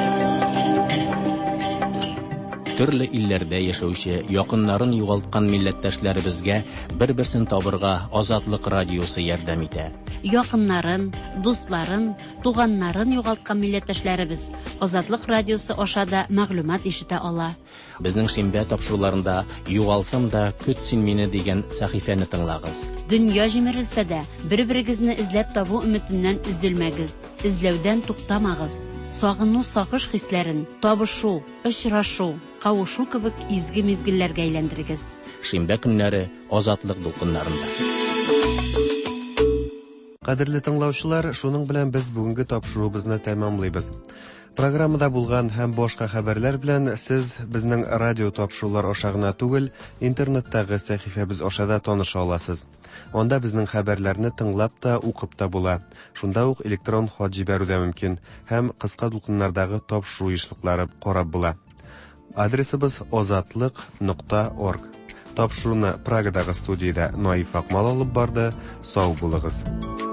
Төрле илләрдә яшәүче, якыннарын югалтқан милләттәшләребезгә бер-берсен табырга Азатлык радиосы ярдәм итә. Якыннарын, дусларын, туганнарын югалтқан милләттәшләребез Азатлык радиосы ашада мәгълүмат ишетә ала. Безнең шимбә тапшыруларында югалсам да көт син мине дигән сәхифәне тыңлагыз. Дөнья җимерелсә дә, бер-берегезне эзләп табу өметеннән өзелмәгез. Эзләүдән туктамагыз. Сагыну сагыш хисләрен, табышу, очрашу, кавышу кебек изге мизгелләргә әйләндерегез. Шимбә көннәре Азатлык дулкыннарында. Кадерле тыңлаучылар, шуның белән без бүгенге тапшыруыбызны тәмамлыйбыз. Программада булган һәм башка хәбәрләр белән сез безнең радио тапшырулар аша гына түгел, интернеттагы сәхифәбез аша да таныша аласыз. Анда безнең хәбәрләрне тыңлап та, укып та була. Шунда ук электрон хат җибәрү дә мөмкин һәм кыска дулкыннардагы тапшыру эшлекләре карап була. Адресыбыз azatlyk.org. Тапшыруны Прагадагы студиядә Наиф Акмал алып барды. Сау булыгыз.